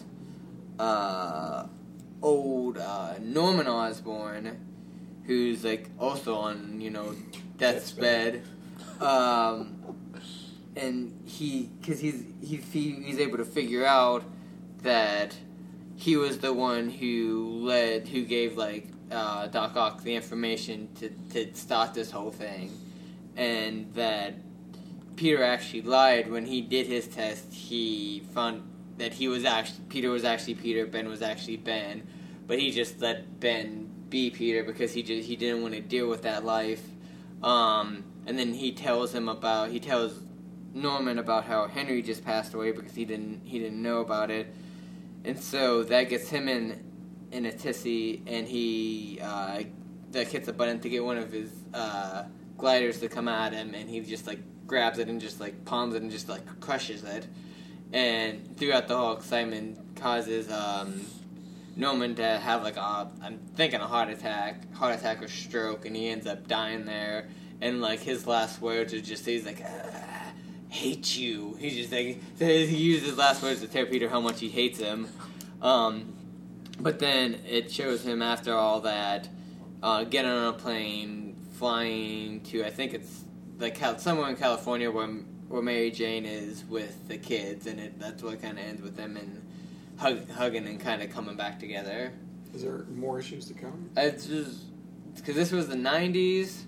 Uh, old uh, Norman Osborn, who's like also on, you know, death's bed. Um, and he, because he's he, he's able to figure out that he was the one who led, who gave like uh, Doc Ock the information to to start this whole thing, and that Peter actually lied when he did his test. He found that he was actually Peter was actually Peter, Ben was actually Ben, but he just let Ben be Peter because he just he didn't want to deal with that life. Um, and then he tells him about he tells Norman about how Henry just passed away because he didn't he didn't know about it, and so that gets him in in a tizzy, and he uh, that hits a button to get one of his uh, gliders to come at him, and he just like grabs it and just like palms it and just like crushes it, and throughout the whole excitement causes um, Norman to have like a I'm thinking a heart attack, heart attack or stroke, and he ends up dying there, and like his last words are just he's like. Hate you. He just like he uses his last words to tell Peter how much he hates him. Um, but then it shows him after all that uh, getting on a plane, flying to I think it's like somewhere in California where where Mary Jane is with the kids, and it, that's what kind of ends with them and hug, hugging and kind of coming back together. Is there more issues to come? It's just because this was the nineties,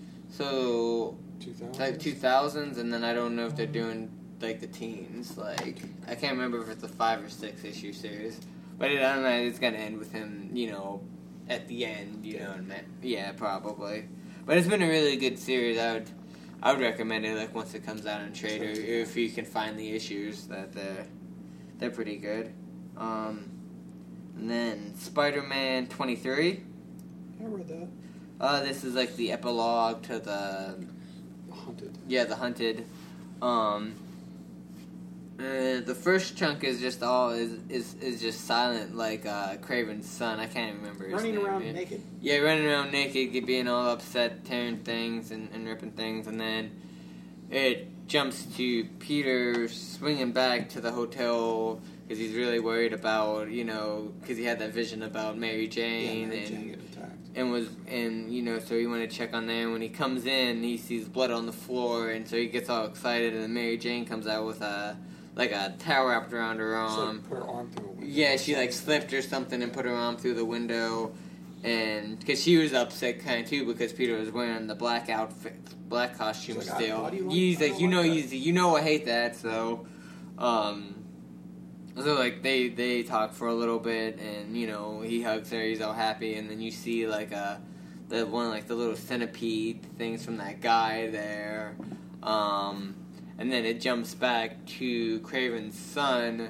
so. two thousands? Like two thousands, and then I don't know if they're doing like the teens. Like I can't remember if it's a five or six issue series, but it, I don't know. It's gonna end with him, you know, at the end. You know, and that, yeah, probably. But it's been a really good series. I would, I would recommend it. Like once it comes out in trade, or if you can find the issues, that they're they're pretty good. Um, and then Spider-Man twenty-three. I read that. Uh, this is like the epilogue to the. Hunted. Yeah, the Hunted. Um, uh, the first chunk is just all is is, is just silent, like uh, Craven's son. I can't remember his Running name. around yeah. naked. Yeah, running around naked, being all upset, tearing things and, and ripping things, and then it jumps to Peter swinging back to the hotel because he's really worried about, you know, because he had that vision about Mary Jane, Yeah, Mary and Jane get attacked. and was and you know so he wanted to check on there. And when he comes in, he sees blood on the floor, and so he gets all excited. And then Mary Jane comes out with a like a towel wrapped around her She, arm. like, put her arm through a window. Yeah, she like slipped or something and put her arm through the window, and because she was upset kind of too because Peter was wearing the black outfit, black costume She's like, still. "Why do you like- He's I like, don't you like know, that." he's you know I hate that. So, um, so like they they talk for a little bit, and you know he hugs her, he's all happy, and then you see like a the one like the little centipede things from that guy there. Um, and then it jumps back to Craven's son,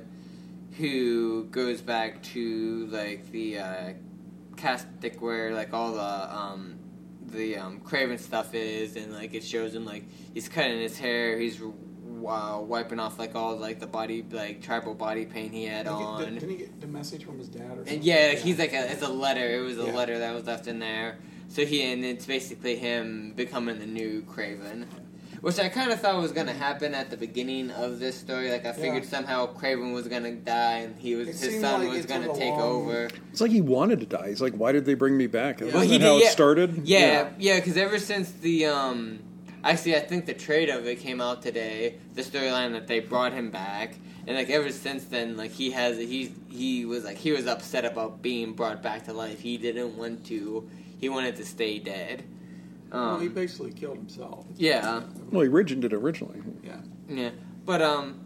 who goes back to like the uh, castic where like all the um, the um, Craven stuff is, and like it shows him like he's cutting his hair, he's uh, wiping off like all like the body like tribal body paint he had Didn't he on. get- Didn't he get the message from his dad or something? And yeah, he's like a, it's a letter. It was a Yeah. letter that was left in there. So he and it's basically him becoming the new Craven, which I kind of thought was gonna happen at the beginning of this story. Like I figured Yeah. somehow Craven was gonna die and he was It his seemed son like was it gonna took a take long- over. It's like he wanted to die. He's like, why did they bring me back? Isn't Well, he that did, how yeah. it started? Yeah, yeah, because ever since the um, actually I think the trade of it came out today. The storyline that they brought him back. And like ever since then, like he has, he he was like he was upset about being brought back to life. He didn't want to. He wanted to stay dead. Um, Well, he basically killed himself. yeah, Well, he origin did originally. Yeah. yeah. But um,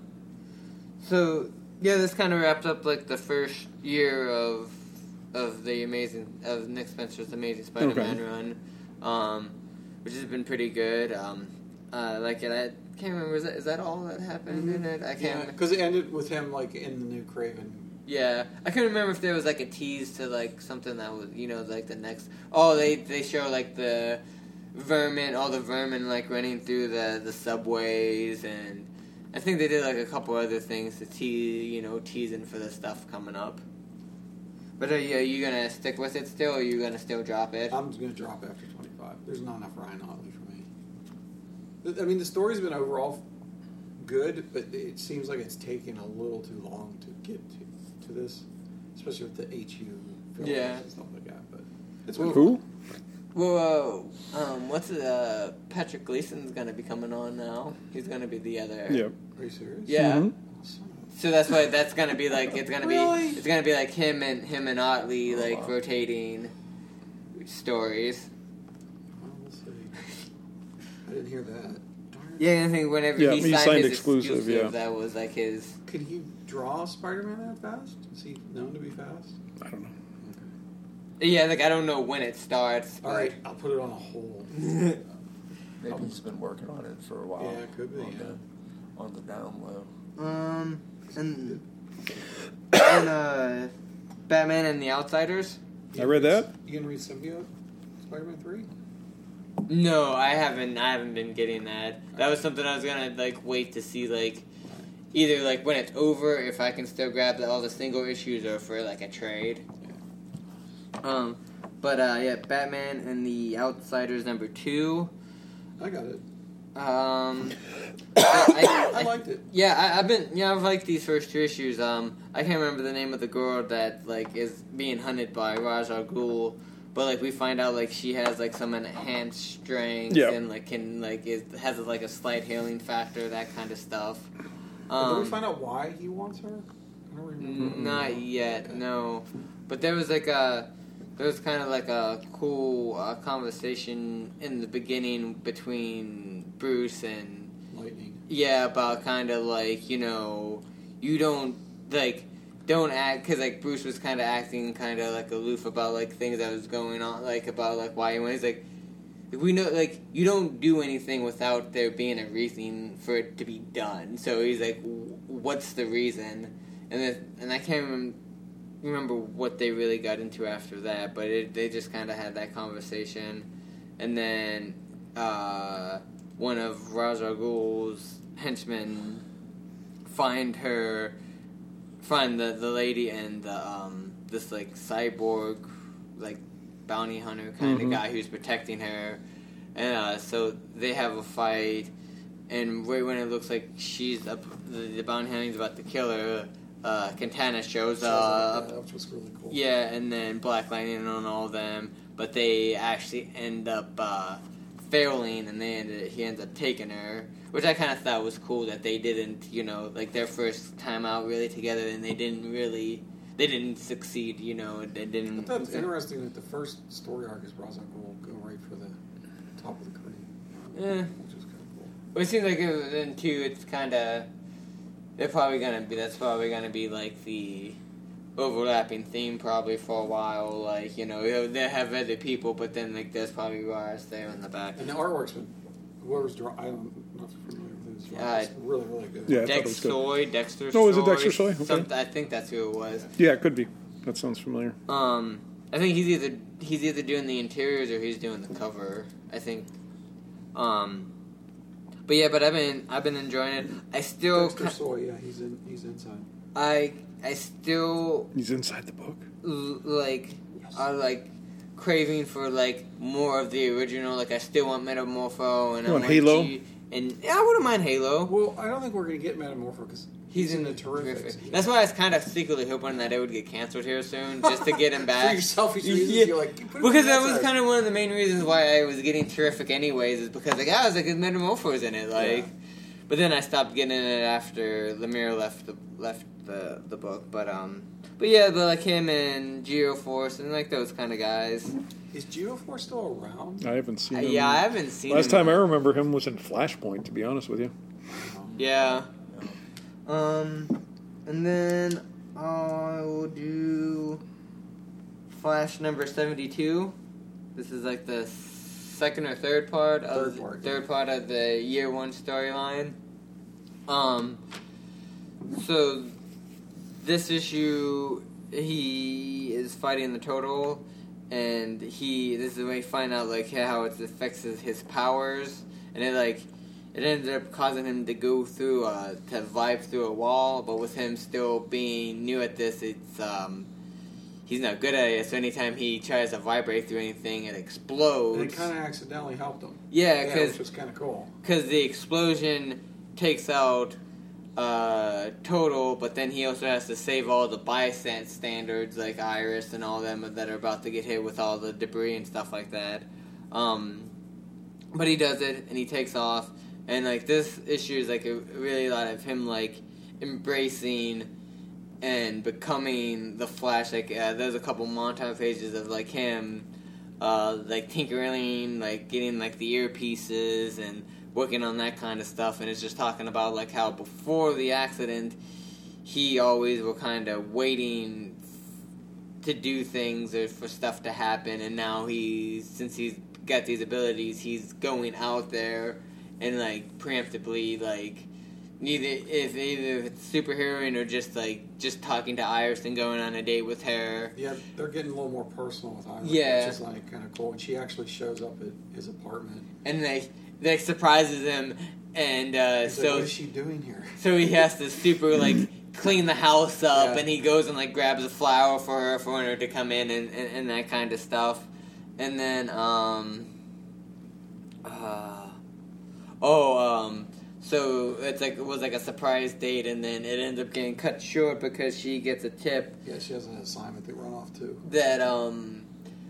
so yeah, this kind of wrapped up like the first year of of the amazing of Nick Spencer's Amazing Spider-Man Okay. run, um, which has been pretty good. Um, uh, like I can't remember. Is that is that all that happened in it? I can't. Yeah, remember. because it ended with him like in the new Craven. Yeah, I couldn't remember if there was like a tease to like something that was, you know, like the next. Oh, they they show like the vermin, all the vermin like running through the the subways, and I think they did like a couple other things to tease, you know, teasing for the stuff coming up. But are you, are you gonna stick with it still, or are you gonna still drop it? I'm just going to drop after twenty-five. There's not enough Ryan Otley for me. I mean, the story's been overall good, but it seems like it's taking a little too long to get to, to this, especially with the H U films Yeah. and stuff like that. But it's been Who? Well, uh, um, what's it, uh, Patrick Gleason's gonna be coming on now. He's gonna be the other. Yep. Are you serious? Yeah. Mhm. So that's why that's gonna be like it's gonna Really? be it's gonna be like him and him and Otley Oh, like wow. rotating stories. Well, we'll see. I didn't hear that. Darn. Yeah, I think whenever Yeah, he, he signed, signed his exclusive, exclusive, yeah. that was like his. Could he draw Spider-Man that fast? Is he known to be fast? I don't know. Yeah, like I don't know when it starts. All but- right, I'll put it on a hold. Maybe he's been working on it for a while. Yeah, it could be, On, yeah. the, on the down low. Um, and and uh, Batman and the Outsiders. I read that. You gonna read Symbiote? Spider-Man three? No, I haven't. I haven't been getting that. That was something I was gonna like wait to see, like either like when it's over, if I can still grab the, all the single issues, or for like a trade. Um, but uh, yeah, Batman and the Outsiders number two. I got it. Um, I, I liked it. Yeah, I, I've been. Yeah, I've liked these first two issues. Um, I can't remember the name of the girl that like is being hunted by Ra's al Ghul, but like we find out like she has like some enhanced strength Yeah. and like can like is has like a slight healing factor, that kind of stuff. But did we Um, find out why he wants her? I don't remember. n- not yet, no. But there was like a there was kind of like a cool uh, conversation in the beginning between Bruce and. Lightning. Yeah, about kind of like, you know, you don't, like, don't act, because, like, Bruce was kind of acting kind of, like, aloof about, like, things that was going on, like, about, like, why he went. He's like, we know, like, you don't do anything without there being a reason for it to be done. So he's like, what's the reason? And then, and I can't remember, remember what they really got into after that, but it, they just kind of had that conversation. And then, uh... one of Ra's al Ghul's henchmen find her, find the, the lady and the, um, this like cyborg, like bounty hunter kind Mhm. of guy who's protecting her, and uh, so they have a fight, and right when it looks like she's up, the, the bounty hunter's about to kill her, uh, Quintana shows up. Yeah, that was really cool. Yeah, and then Black Lightning on all of them, but they actually end up uh, failing, and they ended, he ends up taking her, which I kind of thought was cool that they didn't, you know, like their first time out really together, and they didn't really, they didn't succeed, you know, they didn't. I thought it's interesting that the first story arc is Ra's al Ghul go right for the top of the cream, Yeah. which is kind of cool. Well, it seems like it, then too, it's kind of, they're probably gonna be, that's probably gonna be like the overlapping theme probably for a while, like, you know, they have other people, but then like there's probably Ra's there in the back. And the artwork's been whoever's draw. I'm not familiar with who's drawing. Uh, It's really, really good. Yeah. I thought it Dex was good. Soy, Dexter Oh, is it Soy, Dexter Soy? Okay. some- I think that's who it was. Yeah, it could be. That sounds familiar. Um, I think he's either he's either doing the interiors or he's doing the cover. I think. Um, but yeah, but I've been I've been enjoying it. I still Dexter ki- Soy, yeah, he's in. He's inside. I I still He's inside the book. l- like are like craving for like more of the original. Like I still want Metamorpho and You I want want Halo? G- and yeah, I wouldn't mind Halo. Well, I don't think we're gonna get Metamorpho because He's in the the terrific. terrific. That's why I was kind of secretly hoping that it would get canceled here soon, just to get him back. For your selfish reasons, Yeah. you're like, put him Because on that that was side. kind of one of the main reasons why I was getting terrific, anyways, is because like I was like, Metamorpho's in it, like. Yeah. But then I stopped getting it after Lemire left the left the the book. But um, but yeah, but like him and Geoforce and like those kind of guys. Is Geoforce still around? I haven't seen Uh, him. yeah, I haven't seen. Last him. time I remember him was in Flashpoint, to be honest with you. Yeah. Um, and then I will do Flash number seventy-two. This is like the second or third part of Third part, third yeah. part of the year one storyline. Um, so this issue, he is fighting the Total, and he this is when we find out like how it affects his, his powers, and it like it ended up causing him to go through uh to vibe through a wall, but with him still being new at this, it's um he's not good at it. So anytime he tries to vibrate through anything, it explodes. And it kind of accidentally helped him. Yeah, Yeah, 'cause- which was kind of cool. because the explosion takes out uh, Total, but then he also has to save all the bystand standards like Iris and all them that are about to get hit with all the debris and stuff like that. Um, but he does it, and he takes off. And, like, this issue is, like, a really a lot of him, like, embracing and becoming the Flash. Like, uh, there's a couple montage pages of, like, him, uh, like, tinkering, like, getting, like, the earpieces and working on that kind of stuff. And it's just talking about, like, how before the accident, he always were kind of waiting to do things or for stuff to happen. And now he's, since he's got these abilities, he's going out there and, like, preemptively, like, neither if either it's superheroing or just, like, just talking to Iris and going on a date with her. Yeah, they're getting a little more personal with Iris, Yeah. which is, like, kind of cool. And she actually shows up at his apartment. And, like, like surprises him, and uh, He's so like, what is she doing here? so he has to super, like, clean the house up, Yeah. and he goes and, like, grabs a flower for her for her to come in and, and, and that kind of stuff. And then, um... Uh... Oh, um, so it's like it was like a surprise date, and then it ends up getting cut short because she gets a tip Yeah, she has an assignment they run off too. that um,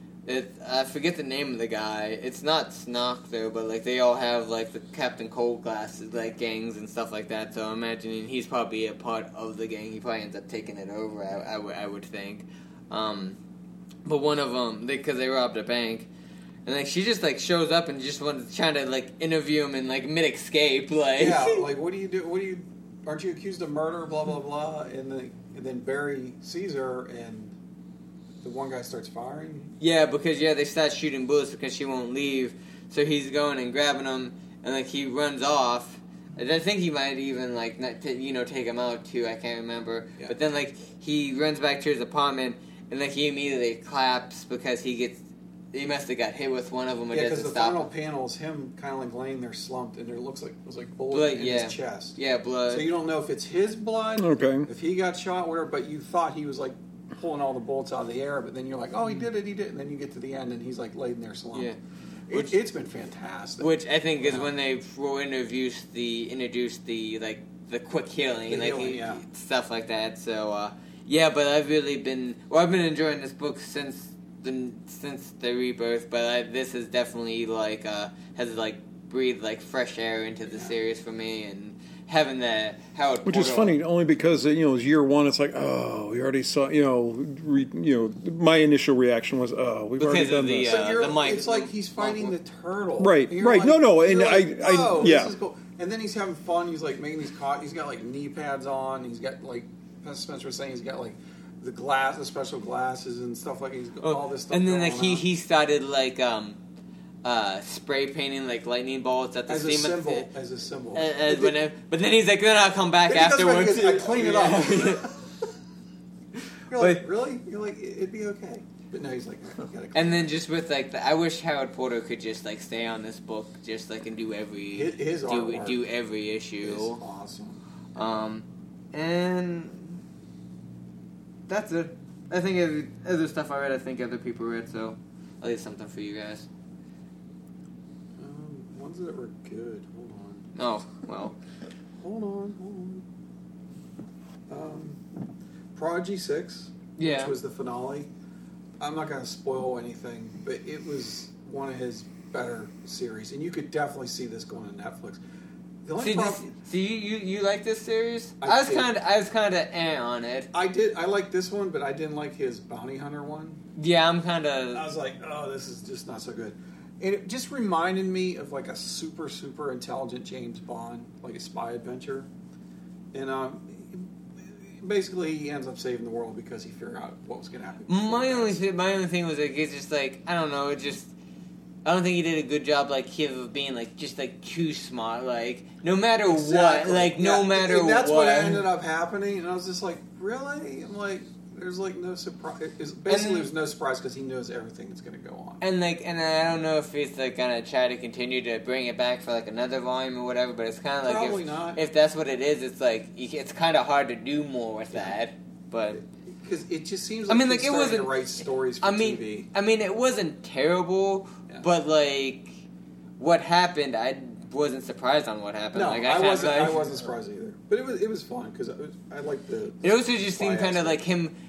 it I forget the name of the guy. It's not Snock though, but like they all have like the Captain Cold glasses, like gangs and stuff like that. So I'm imagining he's probably a part of the gang. He probably ends up taking it over. I, I, would- I would think. Um, but one of them, because they, they robbed a bank. And like she just like shows up and just wants trying to like interview him in like mid escape, like Yeah, like what do you do? What do you? Aren't you accused of murder? Blah blah blah. And then and then Barry sees her, and the one guy starts firing. yeah, because yeah they start shooting bullets because she won't leave, so he's going and grabbing him, and like he runs off. And I think he might even like not t- you know take him out too. I can't remember, Yeah. but then like he runs back to his apartment, and like he immediately claps because he gets. He must have got hit with one of them. Or Yeah, just because to the stop final him. panel is him kind of like laying there slumped, and there looks like it was like bullet Blood, in yeah. his chest. Yeah, blood. So you don't know if it's his blood, Okay. if he got shot, whatever. But you thought he was like pulling all the bullets out of the air, but then you're like, oh, he did it, he did it. And then you get to the end, and he's like laying there slumped. Yeah. It, it's been fantastic. Which I think is Yeah. when they will introduce the introduce the like the quick healing, The like healing, he- yeah. stuff like that. So uh, yeah, but I've really been well. I've been enjoying this book since the since the rebirth. But I, this is definitely like uh, has like breathed like fresh air into the Yeah. series for me, and having that Howard Which is Porter- funny, only because you know, it was year one. It's like, oh, we already saw. You know, re, you know, my initial reaction was, oh, we've Because already of done the, this. uh, But you're, the mic- it's like he's fighting the turtle. Right, And you're right. like- No, no, and you're like, I- I- oh, yeah. This is cool. And then he's having fun. He's like making these caught. He's got like knee pads on. He's got like Spencer was saying. He's got like the glass, the special glasses and stuff like. He's got Oh, all this stuff. and then going like he on. he started like um uh spray painting like lightning bolts at the as a steam symbol. As a symbol. Uh, uh, whenever, but then he's like, then I'll come back Then he does what he afterwards. gets, I clean it Yeah. up. You're like, But- really? You're like, it'd be okay. But no, he's like, you gotta clean And it then just with like, the, I wish Howard Porter could just like stay on this book, just like and do every His- his do artwork do every It's issue. awesome. Um, and that's it. I think every, other stuff I read, I think other people read, so at least something for you guys. Um, ones that were good. Hold on. Oh well, Hold on, hold on. Um, Prodigy six, yeah. which was the finale. I'm not going to spoil anything, but it was one of his better series, and you could definitely see this going to Netflix. The only See, this, problem, see you, you you like this series? I I, was did. kind of I was kind of eh on it. I did, I like this one, but I didn't like his Bounty Hunter one. Yeah, I'm kind I of. was like, oh, this is just not so good. And it just reminded me of like a super, super intelligent James Bond, like a spy adventure. And um, basically, he ends up saving the world because he figured out what was going to happen. My only th- my only thing was like it's just like I don't know, it just I don't think he did a good job like him of being like just like too smart, like no matter Exactly. what, like no Yeah, matter and that's what. what ended up happening. And I was just like, really? I'm like, there's like no surprise. It's, basically, And- there's no surprise because he knows everything that's going to go on. And like, and I don't know if it's like gonna try to continue to bring it back for like another volume or whatever. But it's kind of like Probably if, not. if that's what it is, it's like you, it's kind of hard to do more with that. But Because it just seems I like mean, he's like, it starting wasn't- to write stories for I mean, T V. I mean, it wasn't terrible, Yeah. but like what happened, I wasn't surprised on what happened. No, like, I, kinda, wasn't. like, I wasn't surprised either. But it was it was fun because I, was- I like the. It also just spy seemed kind of aspect. like him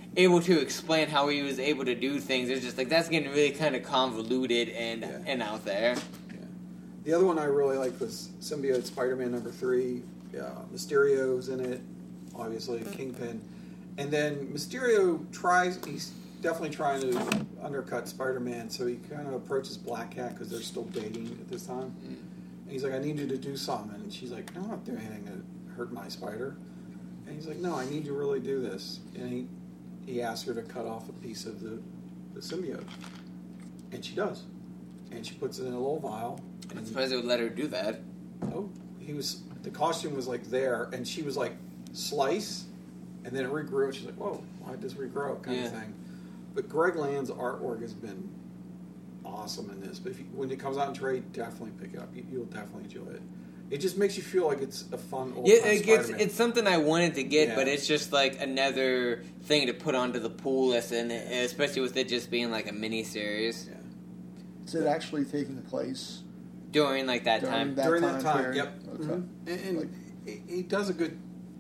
able to explain how he was able to do things. It's just like that's getting really kind of convoluted and Yeah. and out there. Yeah. The other one I really liked was Symbiote Spider-Man number three. Uh, Mysterio's in it, obviously Kingpin, and then Mysterio tries. He's definitely trying to undercut Spider-Man, so he kind of approaches Black Cat because they're still dating at this time. Mm. And he's like, "I need you to do something," and she's like, "No, I'm not doing anything to hurt my spider." And he's like, "No, I need you to really do this." And he he asks her to cut off a piece of the, the symbiote, and she does, and she puts it in a little vial. I'm surprised they would let her do that. Oh, he was. The costume was like there, and she was like slice, and then it regrew. And she's like, "Whoa, why did this regrow?" Kind yeah. of thing. But Greg Land's artwork has been awesome in this. But if you, when it comes out in trade, definitely pick it up. You, you'll definitely enjoy it. It just makes you feel like it's a fun old Yeah, time it gets, Spider-Man. it's something I wanted to get, Yeah. but it's just like another thing to put onto the pool list, and especially with it just being like a mini series Yeah. Is it actually taking place during like that during time. that During time that time, period? yep. Okay. Mhm. And, and Like- he, he does a good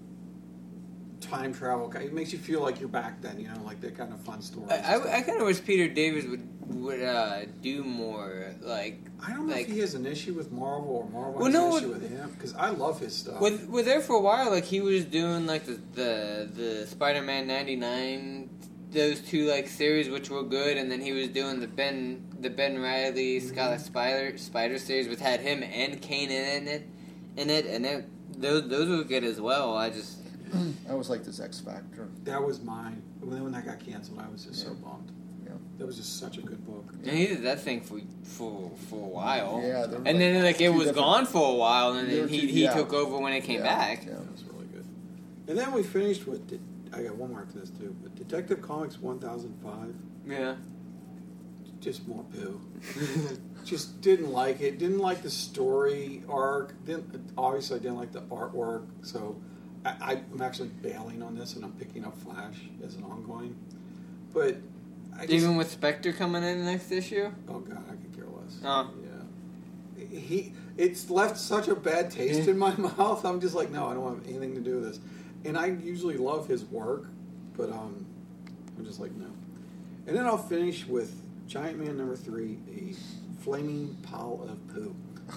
time travel. It makes you feel like you're back then, you know, like that kind of fun story. I, I, I kind of wish Peter David would would uh, do more. Like, I don't know like, if he has an issue with Marvel or Marvel Well, has no, an issue with him because I love his stuff. with with there for a while. Like he was doing like the the, the Spider-Man ninety-nine, those two like series which were good, and then he was doing the Ben the Ben Riley Mm-hmm. Scarlet Spider Spider series, which had him and Kane in it, in it, and it, those those were good as well. I just I always like this X Factor. That was mine. When, when that got canceled, I was just so Yeah. bummed. Yeah. That was just such a good book. and he did that thing for for for a while. Yeah, there were, and like, then like it two was different- gone for a while, and There then were he two- he yeah. took over when it came Yeah, back. yeah. That was really good. And then we finished with, De- I got one more to this too, but Detective Comics one thousand five, Yeah. just more poo. Just didn't like it. Didn't like the story arc. Didn't obviously I didn't like the artwork. So I, I'm actually bailing on this, and I'm picking up Flash as an ongoing. But I just, Even with Spectre coming in next issue. oh god, I could care less. Oh. Yeah, he. It's left such a bad taste in my mouth. I'm just like, no, I don't have anything to do with this. And I usually love his work, but um, I'm just like, no. And then I'll finish with Giant Man number three, a flaming pile of poo.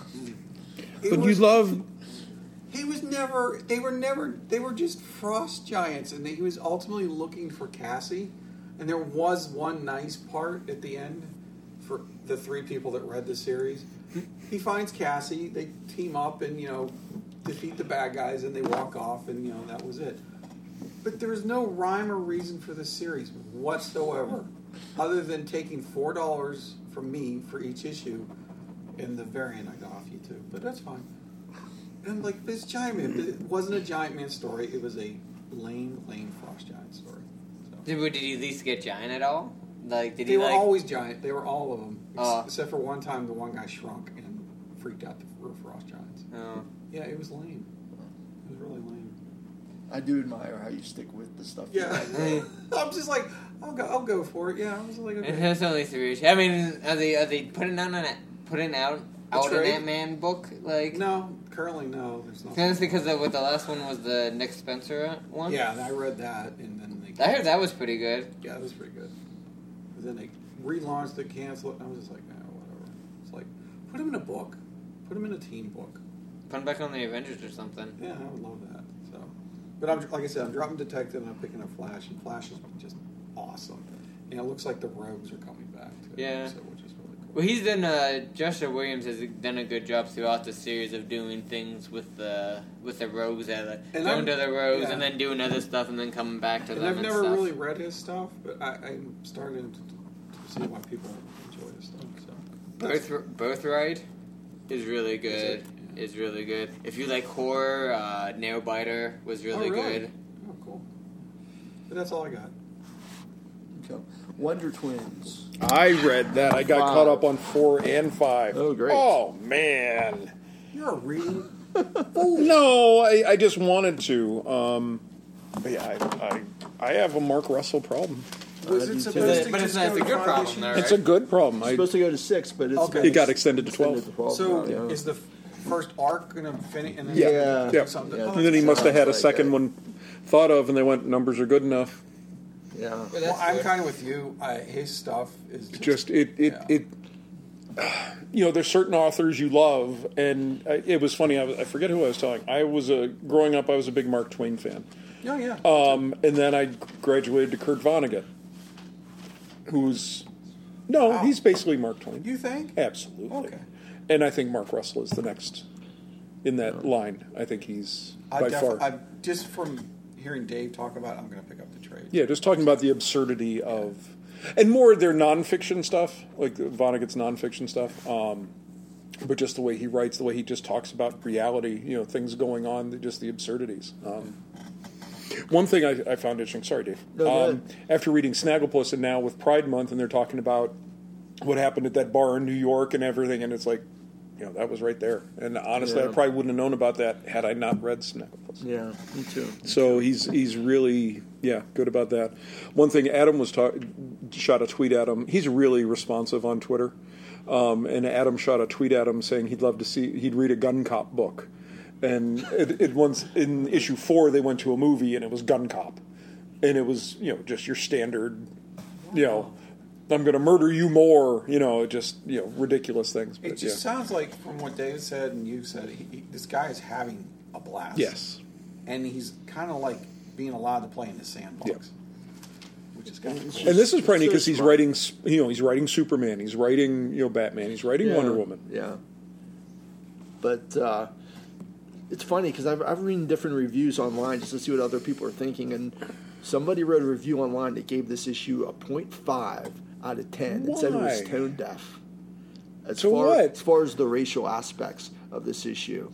It But was- you love. He was never. They were never. They were just frost giants, and he was ultimately looking for Cassie. And there was one nice part at the end for the three people that read the series. He finds Cassie. They team up and you know defeat the bad guys, and they walk off, and you know that was it. But there's no rhyme or reason for this series whatsoever, other than taking four dollars from me for each issue, and the variant I got off YouTube. But that's fine. And I'm like, this Giant Man, it wasn't a Giant Man story. It was a lame, lame Frost Giant story. So. Did, did he at least get giant at all? Like, did They he were like? always giant. They were all of them, ex- Oh. except for one time the one guy shrunk and freaked out the real Frost Giants. Oh. Yeah, it was lame. It was really lame. I do admire how you stick with the stuff. you Yeah, like. I'm just like, I'll go, I'll go for it. Yeah, I was like, It okay. has only three issues. I mean, are they are they putting out an putting out out an trade? Ant Man book? Like, No, currently no. There's nothing. That's because the, what the last one was the Nick Spencer one. Yeah, and I read that, and then they. I heard that was pretty good. Yeah, it was pretty good. But then they relaunched it, canceled it, and I was just like, nah, whatever. It's like, put him in a book. Put him in a team book. Put him back on the Avengers or something. Yeah, I would love that. So, but I'm like I said, I'm dropping Detective and I'm picking up Flash, and Flash is just awesome. And it looks like the Rogues are coming back too. Yeah. So, which is really cool. Well, he's done. Uh, Joshua Williams has done a good job throughout the series of doing things with the with the rogues, at the, And going I'm- to the rogues, yeah. and then doing other stuff, and then coming back to And them. I've and never stuff. really read his stuff, but I, I'm starting to, to see why people enjoy his stuff. So, Birth, Birthright is really good. Is it? Yeah. Is really good. If you like horror, uh, Nailbiter was really, oh, really? good. Oh, cool. But that's all I got. Okay. Wonder Twins. I read that. I got Five. caught up on four and five. Oh, great. Oh, man. You're a reading. No, I, I just wanted to. Um, but yeah, I, I, I have a Mark Russell problem. Was I it do supposed too. to But it's just not go a to good five problem issues? there. It's a good problem. It's I, supposed to go to six, but it's Okay. been It got extended to twelve. extended to twelve So now, yeah. is the first arc going to finish? And then Yeah. Yeah. Yeah. Something Yeah. oh, and then he that's must have had a Sounds like second it. one thought of, and they went, numbers are good enough. Yeah. Yeah. Well, Well, that's I'm good. kind of with you. I, his stuff is just, Just it it yeah. it. You know, there's certain authors you love, and I, it was funny. I, was, I forget who I was telling. I was a growing up. I was a big Mark Twain fan, Oh yeah. um, and then I graduated to Kurt Vonnegut, who's no, Wow. he's basically Mark Twain. You think? Absolutely. Okay. And I think Mark Russell is the next in that line. I think he's I by def- far. I, just from hearing Dave talk about it, I'm going to pick up the trade. Yeah, just talking about the absurdity of, and more their nonfiction stuff, like Vonnegut's nonfiction stuff. Um, but just the way he writes, the way he just talks about reality, you know, things going on, just the absurdities. Um, one thing I, I found interesting. Sorry, Dave. No, go um, after reading Snagglepuss, and now with Pride Month, and they're talking about what happened at that bar in New York and everything, and it's like, you know, that was right there. And honestly, Yeah. I probably wouldn't have known about that had I not read Snagglepuss. Yeah, me too. So he's he's really yeah good about that. One thing Adam was ta- shot a tweet at him. He's really responsive on Twitter, um, and Adam shot a tweet at him saying he'd love to see he'd read a Gun Cop book, and it, it once in issue four they went to a movie and it was Gun Cop, and it was you know just your standard, you know. I'm going to murder you more, you know, just you know ridiculous things. But It just yeah. sounds like, from what David said and you said, he, he, this guy is having a blast. Yes. And he's kind of like being allowed to play in the sandbox, Yeah. which is kind of cool. And this is probably So because he's smart. writing, you know, he's writing Superman, he's writing, you know, Batman, he's writing Yeah, Wonder Woman. Yeah. But uh, it's funny because I've, I've read different reviews online just to see what other people are thinking. And somebody wrote a review online that gave this issue a point five out of ten and said it was Why? tone deaf. As So far, what? As far as the racial aspects of this issue.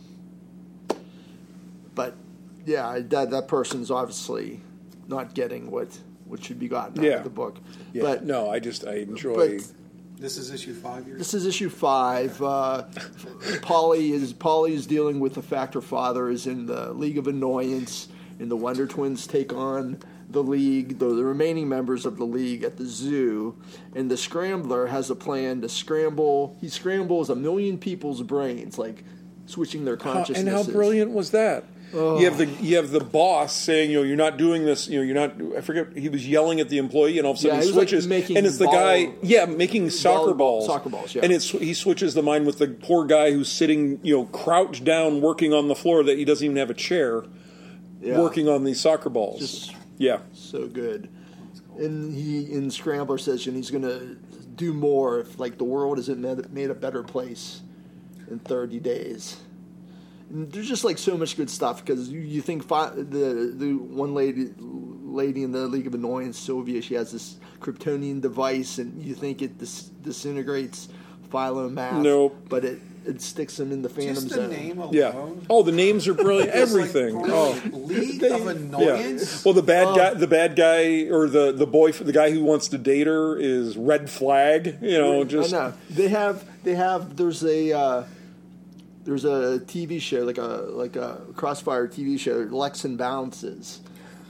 But, yeah, that, that person's obviously not getting what, what should be gotten out Yeah. of the book. Yeah. But no, I just I enjoy. but This is issue five years. this is issue five. Uh, Polly is Polly is dealing with the fact her father is in the League of Annoyance, and the Wonder Twins take on the League, the, the remaining members of the League at the zoo, and the Scrambler has a plan to scramble. He scrambles a million people's brains, like switching their How- consciousness. and how brilliant was that? You have the you have the boss saying, you know, you're not doing this. You know, you're not. I forget. He was yelling at the employee, and all of a sudden Yeah, he he was, like, switches, making and it's the ball- guy. Yeah, making soccer volleyball- balls. soccer balls, yeah. And it's he switches the mind with the poor guy who's sitting, you know, crouched down, working on the floor that he doesn't even have a chair, Yeah. working on these soccer balls. Just- yeah. So good. And he in Scrambler says, and he's going to do more if like the world isn't made, made a better place in thirty days. And there's just like so much good stuff because you, you think fi- the the one lady lady in the League of Annoyance, Sylvia, she has this Kryptonian device, and you think it dis- disintegrates Philomath. Nope. But it, it sticks him in the Phantom Just the Zone. name alone. Yeah. Oh, the names are brilliant. It's like Everything. brilliant. Oh. League They- of Yeah. Annoyance. Well, the bad guy, the bad guy, or the the boy, the guy who wants to date her is Red Flag. You know, just I know they have they have. There's a uh, there's a T V show like a like a Crossfire T V show, Lex and Bounces,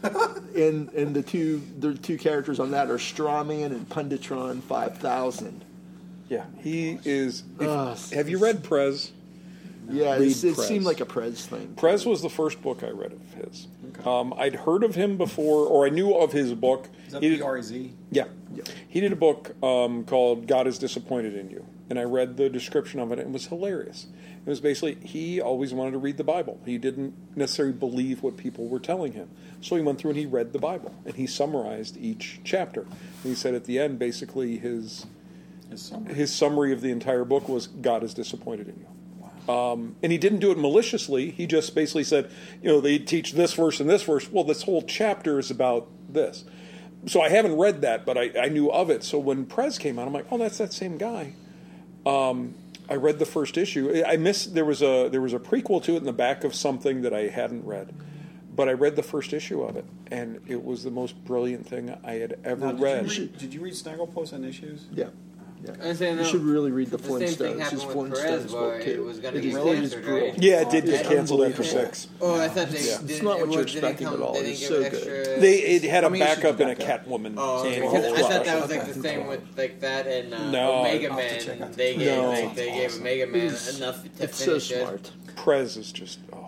and and the two the two characters on that are Strawman and Punditron Five Thousand. yeah. He is. if- Ugh, have you read Prez? Yeah, Read it's, it Prez. seemed like a Prez thing. Prez was the first book I read of his. Um, I'd heard of him before, or I knew of his book. Is that He did- P R Z? Yeah. He did a book um, called God is Disappointed in You. And I read the description of it, and it was hilarious. It was basically, he always wanted to read the Bible. He didn't necessarily believe what people were telling him. So he went through and he read the Bible, and he summarized each chapter. And he said at the end, basically, his His summary. his summary of the entire book was, God is disappointed in you. Um, and he didn't do it maliciously. He just basically said, you know, they teach this verse and this verse. Well, this whole chapter is about this. So I haven't read that, but I, I knew of it. So when Prez came out, I'm like, oh, that's that same guy. Um, I read the first issue. I missed there was a there was a prequel to it in the back of something that I hadn't read, but I read the first issue of it, and it was the most brilliant thing I had ever Now, did, read. you read, did you read Snagglepuss on issues? Yeah. Yeah. I say no. You should really read the The same thing Flintstones. His happened with Flintstones Perez, book where too. it was going to It get is- it is censored, brutal. right? Yeah, it did It's get canceled after unbelievable. six. Oh, I thought they Yeah. did. It's not what it you're was- expecting they didn't at all. Come, they It's didn't give so it good. extra. They it had How a many issues backup did and a that Catwoman. Oh, okay. angle. 'Cause I thought that Yeah. was like the same with like that and uh, No. Omega I'll have to check Man. out They the- gave No. like they gave Awesome. Omega Man It's- enough to It's so finish it. smart. Prez is just oh.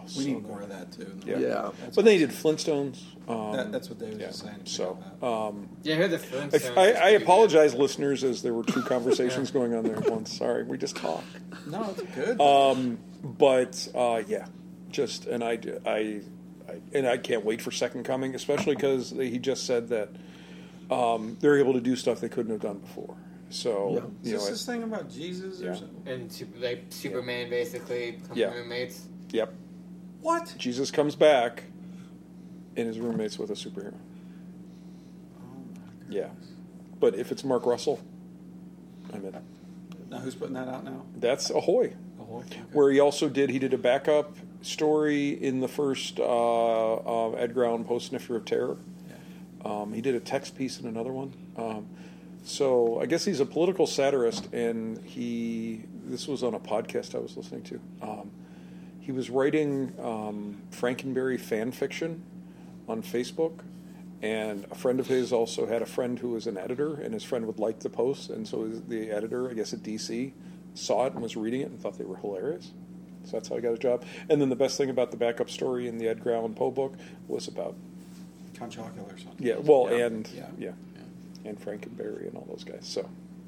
We so need good. more of that too. Yeah. Yeah. That's But they did Flintstones. Um, That, that's what David yeah. was saying. So, about that. um, Yeah, I heard the I, Flintstones. I, is I pretty apologize, listeners, as there were two conversations Yeah. going on there at once. Sorry, we just talk. no, it's good. Um, but uh, yeah, just and I, I, I, and I can't wait for Second Coming, especially because he just said that um, they're able to do stuff they couldn't have done before. So Yeah. you Is know, this it- this thing about Jesus Yeah. or something? good. And super, like Superman basically become Yeah. roommates. yep, What? Jesus comes back, and his roommates with a superhero. Yeah, but if it's Mark Russell, I'm in. Now who's putting that out now? That's Ahoy. Oh, okay. Where he also did, he did a backup story in the first uh, uh, Edgar Allan Poe Sniffer of Terror. Um, he did a text piece in another one. Um, so I guess he's a political satirist, and he, this was on a podcast I was listening to. Um, he was writing um, Frankenberry fan fiction on Facebook, and a friend of his also had a friend who was an editor, and his friend would like the posts, and so the editor, I guess at D C, saw it and was reading it and thought they were hilarious. So that's how I got a job. And then the best thing about the backup story in the Edgar Allan Poe book was about, Count Chocula or something. yeah, well, Yeah. and, Yeah. yeah, and Frankenberry and all those guys. So,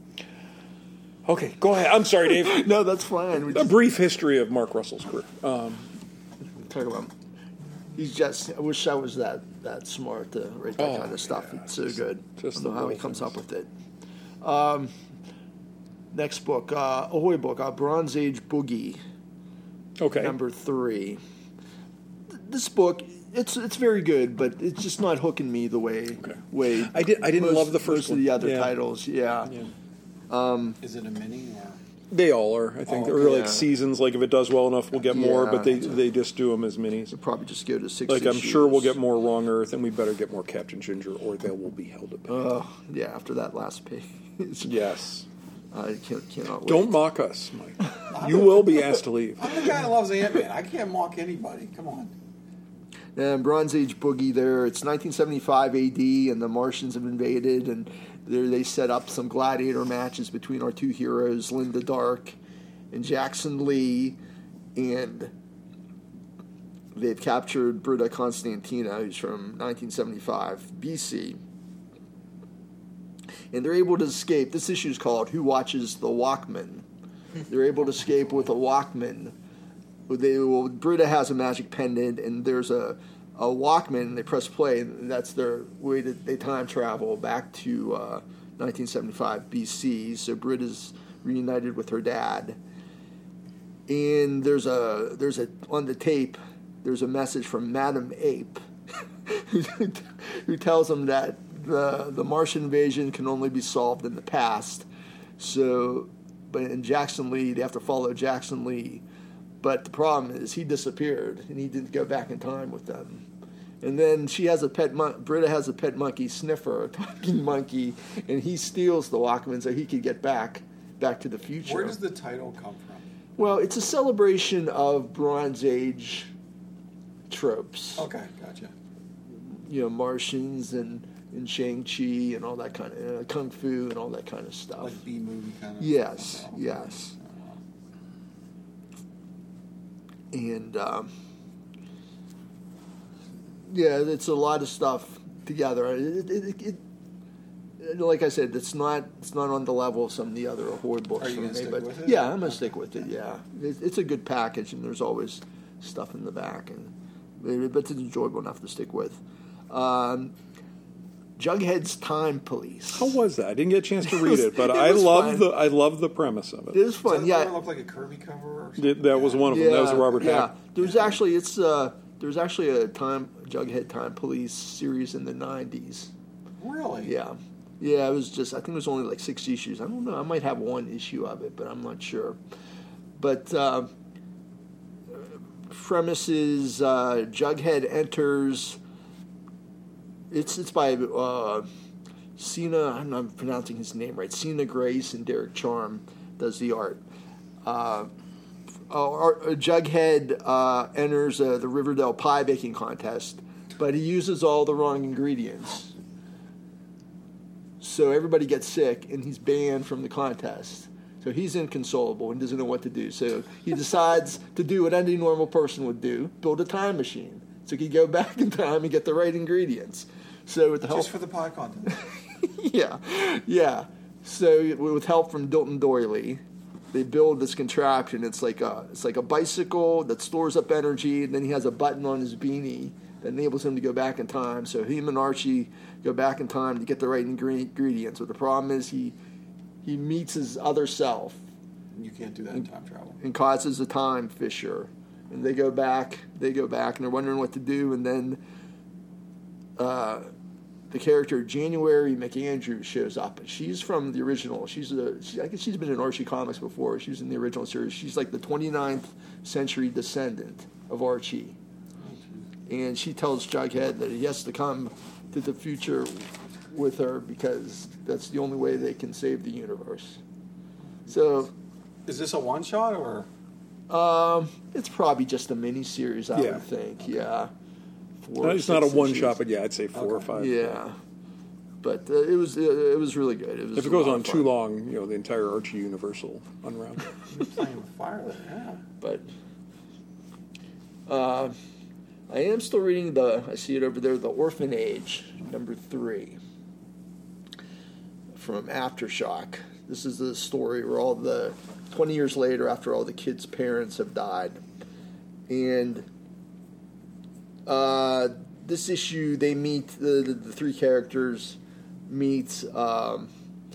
okay, go ahead. I'm sorry, Dave. No, that's fine. We A just brief history of Mark Russell's career. Um, talk about. He's just. I wish I was that that smart to write that Oh, kind of stuff. yeah, it's so just- good. just I don't know the how he little comes things. up with it. Um, next book, uh, Ahoy book, uh, Bronze Age Boogie, okay. number three. Th- This book, it's it's very good, but it's just not hooking me the way way. I did- I didn't most- love the first most of the one. other Yeah. titles. Yeah. Yeah. Is it a mini or? They all are. I think Oh, they're okay. like seasons. Like if it does well enough, we'll get more. Yeah. But they they just do them as minis. We'll probably just go to six. Like I'm issues. sure we'll get more Wrong Earth, and we better get more Captain Ginger, or they will be held at bay. Oh yeah, after that last page. Yes. I can't, cannot wait. Don't mock us, Mike. You will be asked to leave. I'm the guy who loves Ant-Man. I can't mock anybody. Come on. And Bronze Age Boogie there. It's nineteen seventy-five A D, and the Martians have invaded, and there they set up some gladiator matches between our two heroes, Linda Dark and Jackson Lee, and they've captured Britta Constantina, who's from nineteen seventy-five B C. And they're able to escape. This issue is called "Who Watches the Walkman?" They're able to escape with a Walkman. They well, Britta has a magic pendant, and there's a, a Walkman. And they press play, and that's their way to they time travel back to uh, nineteen seventy-five B C. So Britta's reunited with her dad, and there's a there's a on the tape. There's a message from Madam Ape, who tells them that the the Martian invasion can only be solved in the past. So, but in Jackson Lee, they have to follow Jackson Lee. But the problem is he disappeared, and he didn't go back in time with them. And then she has a pet mon- Britta has a pet monkey, Sniffer, a talking monkey, and he steals the Walkman so he could get back back to the future. Where does the title come from? Well, it's a celebration of Bronze Age tropes. Okay, gotcha. You know, Martians and, and Shang-Chi and all that kind of uh, Kung Fu and all that kind of stuff. Like B movie kind of. Yes, Okay. yes. And um, yeah, it's a lot of stuff together. It, it, it, it, like I said, it's not it's not on the level of some of the other Ahoy books Are you for gonna me. stick But with it? yeah, I'm gonna stick with it. Yeah, it, it's a good package, and there's always stuff in the back, and but it's enjoyable enough to stick with. Um, Jughead's Time Police. How was that? I didn't get a chance to read it, but It I was love fun. the I love the premise of It it. was Does fun. that Yeah, look like a Kirby cover or something? Th- That was one of them. That was a Robert yeah. Hack. There's actually it's uh there's actually a time Jughead Time Police series in the nineties. Really? Yeah, yeah. It was just I think it was only like six issues. I don't know. I might have one issue of it, but I'm not sure. But uh, premise is uh, Jughead enters. It's it's by uh, Cena. I'm not pronouncing his name right. Cena Grace and Derek Charm does the art. Uh, our, our Jughead uh, enters uh, the Riverdale pie baking contest, but he uses all the wrong ingredients. So everybody gets sick, and he's banned from the contest. So he's inconsolable and doesn't know what to do. So he decides to do what any normal person would do: build a time machine, so he can go back in time and get the right ingredients. So with the help, Just for the pie contest. yeah, yeah. So with help from Dilton Doily, they build this contraption. It's like a it's like a bicycle that stores up energy, and then he has a button on his beanie that enables him to go back in time. So him and Archie go back in time to get the right ingre- ingredients. But the problem is he he meets his other self You can't do that in time travel. and causes a time fissure. And they go back, they go back, and they're wondering what to do. And then uh, the character January McAndrews shows up. She's from the original. She's a, she, I guess she's been in Archie comics before. She was in the original series. She's like the twenty-ninth century descendant of Archie. And she tells Jughead that he has to come to the future with her because that's the only way they can save the universe. So Is this a one shot or? um, it's probably just a mini series, I Yeah. would think. Yeah, No, Four, it's not a six one issues. shot, but yeah, I'd say four or Okay. five. Yeah, but uh, it was uh, it was really good. It was If it a goes lot on of too fun. long, you know, the entire Archie universe will unravel. You're playing with fire there, yeah. But uh, I am still reading the. I see it over there. The Orphanage, number three, from Aftershock. This is the story where all the twenty years later, after all the kids' parents have died, and uh, this issue they meet the, the, the three characters meet um,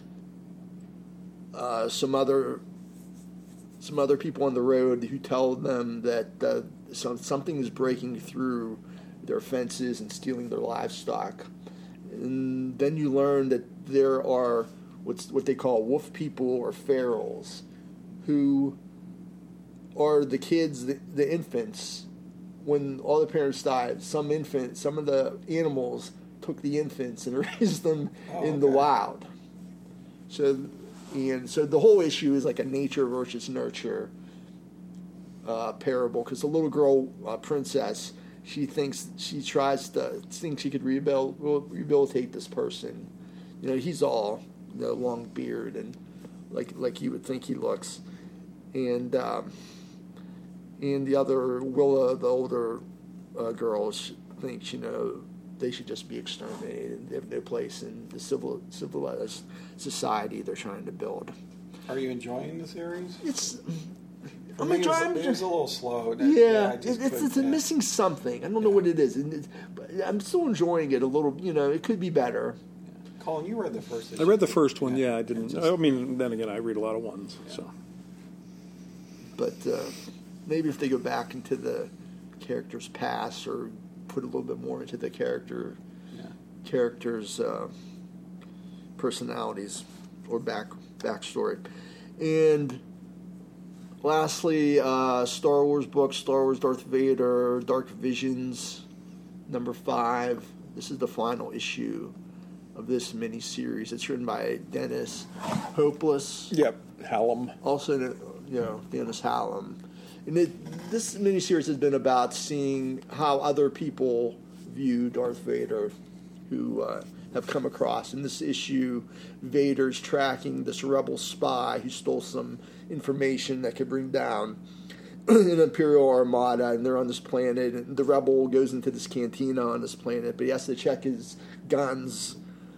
uh, some other some other people on the road who tell them that uh, some, something is breaking through their fences and stealing their livestock. And then you learn that there are what's what they call wolf people or ferals, who are the kids, the, the infants. When all the parents died, some infant, some of the animals took the infants and raised them Oh, in the okay. wild. So, and so the whole issue is like a nature versus nurture uh, parable, because the little girl uh, princess, she thinks she tries to think she could rehabil- rehabilitate this person. You know, he's all, you know, long beard and like like you would think he looks, and um, and the other Willa, the older uh, girl, she thinks, you know, they should just be exterminated. They have no place in the civil civilized society they're trying to build. Are you enjoying the series? It's For I'm me, it was, enjoying. it was a little slow. and it- Yeah, I it, just it's couldn't- it's yeah. missing something. I don't know Yeah. what it is, and it's, but I'm still enjoying it a little. You know, it could be better. Colin, you read the first issue. I read the first one. Yeah, I It didn't. just- I mean, then again, I read a lot of ones. So But uh, maybe if they go back into the character's past or put a little bit more into the character Yeah. characters' uh, personalities or back backstory. And lastly, uh, Star Wars book, Star Wars Darth Vader, Dark Visions, number five. This is the final issue of this miniseries. It's written by Dennis Hopeless. yep, Hallam. Also, you know, Dennis Hallam. And it, this miniseries has been about seeing how other people view Darth Vader, who uh, have come across. In this issue, Vader's tracking this rebel spy who stole some information that could bring down an Imperial Armada, and they're on this planet. And the rebel goes into this cantina on this planet, but he has to check his guns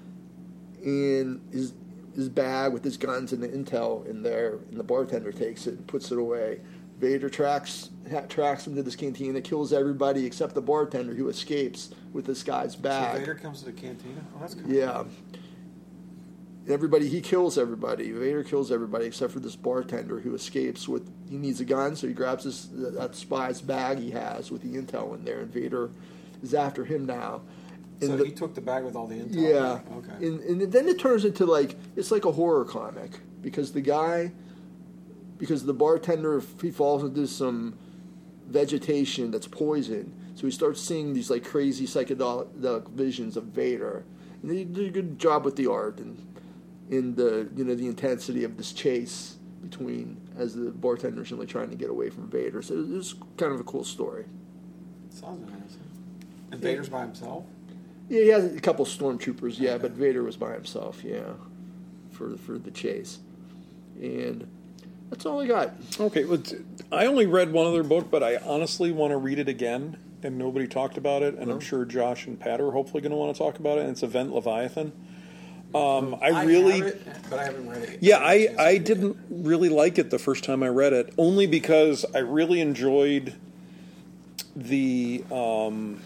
in his his bag with his guns and the intel in there, and the bartender takes it and puts it away. Vader tracks ha- tracks him to this cantina, kills everybody except the bartender, who escapes with this guy's So bag. Vader comes to the cantina? Oh, that's cool. Yeah. Everybody, he kills everybody. Vader kills everybody except for this bartender who escapes with, he needs a gun, so he grabs this, that spy's bag he has with the intel in there, and Vader is after him now. And So the- he took the bag with all the intel? yeah. Okay. And, and then it turns into like, it's like a horror comic, because the guy, because the bartender, he falls into some vegetation that's poison, so he starts seeing these like crazy psychedelic visions of Vader. And they did a good job with the art and in the, you know, the intensity of this chase between, as the bartender's really trying to get away from Vader. So it was kind of a cool story. Sounds interesting. And Vader's by himself? Yeah, he has a couple stormtroopers, yeah, but Vader was by himself, yeah, for for the chase. And That's all I got. Okay, well, t- I only read one other book, but I honestly want to read it again, and nobody talked about it, and I'm sure Josh and Pat are hopefully going to want to talk about it, and it's Event Leviathan. Um, I, I really... have it, but I haven't read it. Yeah, haven't I, had a chance to I read it didn't really like it the first time I read it, only because I really enjoyed the... Um,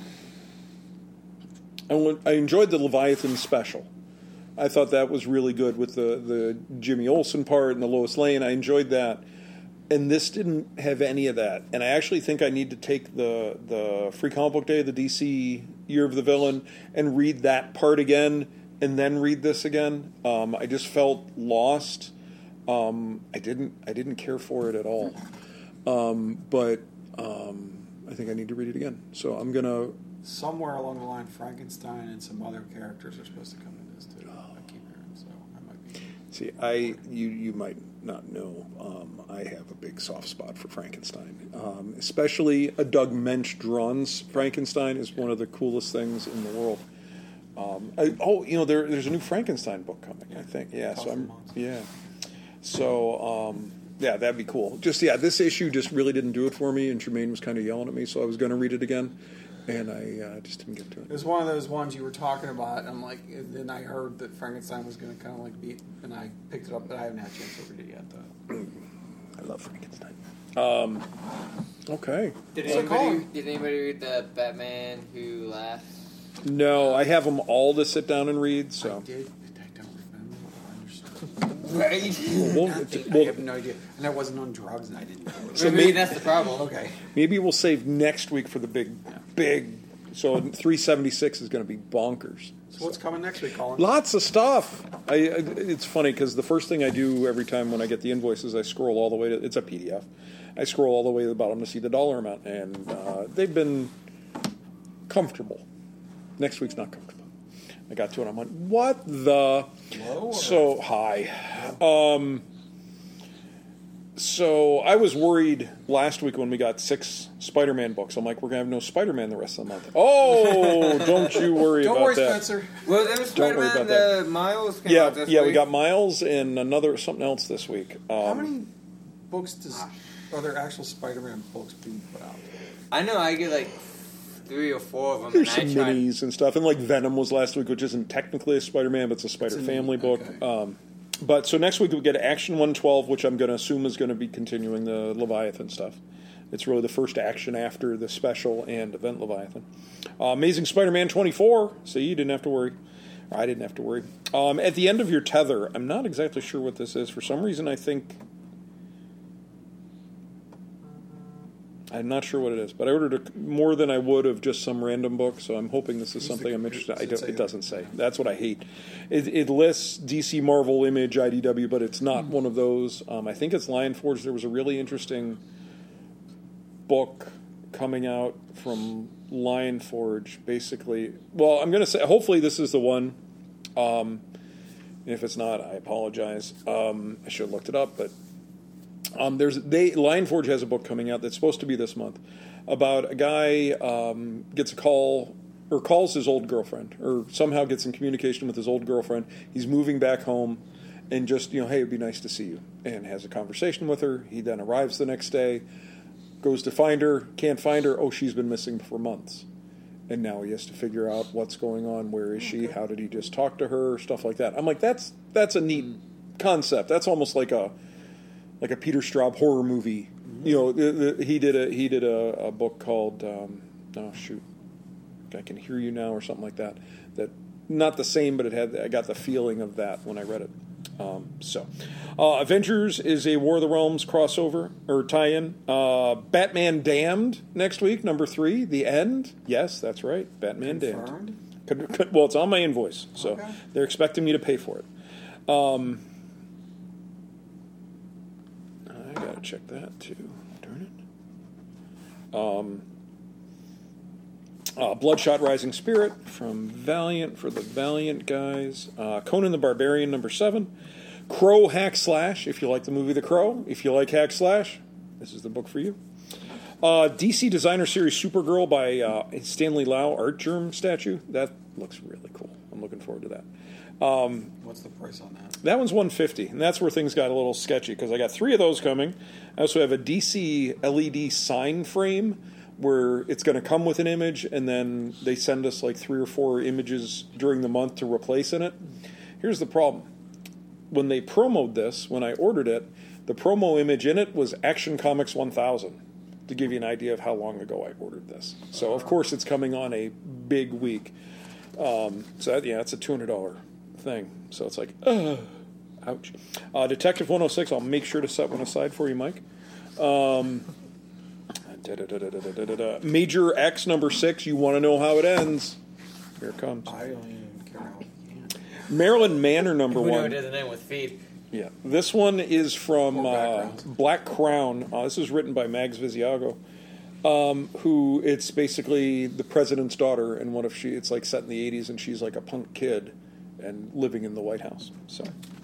I, went, I enjoyed the Leviathan special. I thought that was really good with the, the Jimmy Olsen part and the Lois Lane. I enjoyed that. And this didn't have any of that. And I actually think I need to take the, the Free Comic Book Day, the D C Year of the Villain, and read that part again, and then read this again. Um, I just felt lost. Um, I didn't I didn't care for it at all. Um, but um, I think I need to read it again. So I'm going to... Somewhere along the line, Frankenstein and some other characters are supposed to come in this too. I keep hearing, so I might be. See, I you you might not know, um, I have a big soft spot for Frankenstein, um, especially a Doug Mensch drawn's Frankenstein is one of the coolest things in the world. Um, I, oh, you know, there, there's a new Frankenstein book coming. I think, yeah. So I'm, yeah. So um, yeah, that'd be cool. Just yeah, this issue just really didn't do it for me, and Jermaine was kind of yelling at me, so I was going to read it again. And I uh, just didn't get to it. It was one of those ones you were talking about, and I'm like, and then I heard that Frankenstein was going to kind of like be, and I picked it up, but I haven't had a chance to read it yet, though. I love Frankenstein. Um, okay. Did So anybody, Colin- did anybody read the Batman Who Laughs? No, I have them all to sit down and read. I So did, but I don't remember. I understood. Right. we'll, Nothing. I we'll, have no idea. And I wasn't on drugs, and I didn't know it. So maybe that's the problem. Okay. maybe we'll save next week for the big, big. So three seventy-six is going to be bonkers. So what's coming next week, Colin? Lots of stuff. I, I it's funny because the first thing I do every time when I get the invoices, I scroll all the way to it's a P D F. I scroll all the way to the bottom to see the dollar amount, and uh, they've been comfortable. Next week's not comfortable. I got to it. I'm like, what the? Lower. So high. Um, so I was worried last week when we got six Spider-Man books. I'm like, we're gonna have no Spider-Man the rest of the month. Oh, don't you worry Don't about worry, that. Spencer. Well, there was Don't worry Spider-Man, about the Miles came Yeah, out this yeah, week. we got Miles and another something else this week. Um, How many books does are there actual Spider-Man books being put out? I know I get like three or four of them. There's some and I tried, minis and stuff, and like Venom was last week, which isn't technically a Spider-Man, but it's a Spider It's an- Family book. okay. Um, but so next week we get Action one twelve, which I'm going to assume is going to be continuing the Leviathan stuff. It's really the first action after the special and Event Leviathan. Uh, Amazing Spider-Man twenty-four. See, you didn't have to worry. Or I didn't have to worry. Um, at the end of your tether, I'm not exactly sure what this is. For some reason, I think. I'm not sure what it is, but I ordered a, more than I would of just some random book, so I'm hoping this is Who's something the- I'm interested in. I does it don't, say it doesn't say. That's what I hate. It, it lists D C, Marvel, Image, I D W, but it's not one of those. Um, I think it's Lion Forge. There was a really interesting book coming out from Lion Forge, basically. Well, I'm going to say, hopefully this is the one. Um, if it's not, I apologize. Um, I should have looked it up, but Um, there's they Lion Forge has a book coming out that's supposed to be this month about a guy um, gets a call or calls his old girlfriend or somehow gets in communication with his old girlfriend. He's moving back home and just, you know, hey, it'd be nice to see you, and has a conversation with her. He then arrives the next day, goes to find her, can't find her. Oh, she's been missing for months. And now he has to figure out what's going on. Where is she? How did he just talk to her? Stuff like that. I'm like, that's that's a neat concept. That's almost like a like a Peter Straub horror movie. You know, the, the, he did a he did a, a book called um, oh shoot, I Can Hear You Now or something like that. That not the same, but it had I got the feeling of that when I read it. Um, so, uh, Avengers is a War of the Realms crossover or tie-in. Uh, Batman Damned next week, number three, The End. Yes, that's right, Batman Damned. Confirmed? Could- could- Well, it's on my invoice, so Okay. they're expecting me to pay for it. Um, I gotta check that too. Darn it. Um, uh, Bloodshot Rising Spirit from Valiant for the Valiant guys. Uh, Conan the Barbarian number seven. Crow Hack Slash, if you like the movie The Crow. If you like Hack Slash, this is the book for you. Uh, D C Designer Series Supergirl by uh, Stanley Lau, Art Germ statue. That looks really cool. I'm looking forward to that. What's the price on that? That one's one hundred fifty dollars, and that's where things got a little sketchy because I got three of those coming. I also have a D C L E D sign frame where it's going to come with an image, and then they send us like three or four images during the month to replace in it. Here's the problem. When they promoted this, when I ordered it, the promo image in it was Action Comics one thousand, to give you an idea of how long ago I ordered this. So, of course, it's coming on a big week. Um, so, that, yeah, it's a two hundred dollars thing. So it's like, ugh, ouch. Uh, Detective one oh six, I'll make sure to set one aside for you, Mike. Um, da, da, da, da, da, da, da, da. Major X number six, you want to know how it ends. Here it comes. I don't even care how it can. Maryland Manor number Who knew one. it doesn't end with feed? Yeah, this one is from Or uh, backgrounds. Black Crown. Uh, this is written by Mags Visiago, um, who it's basically the president's daughter, and what if she? It's like set in the eighties, and she's like a punk kid and living in the White House. So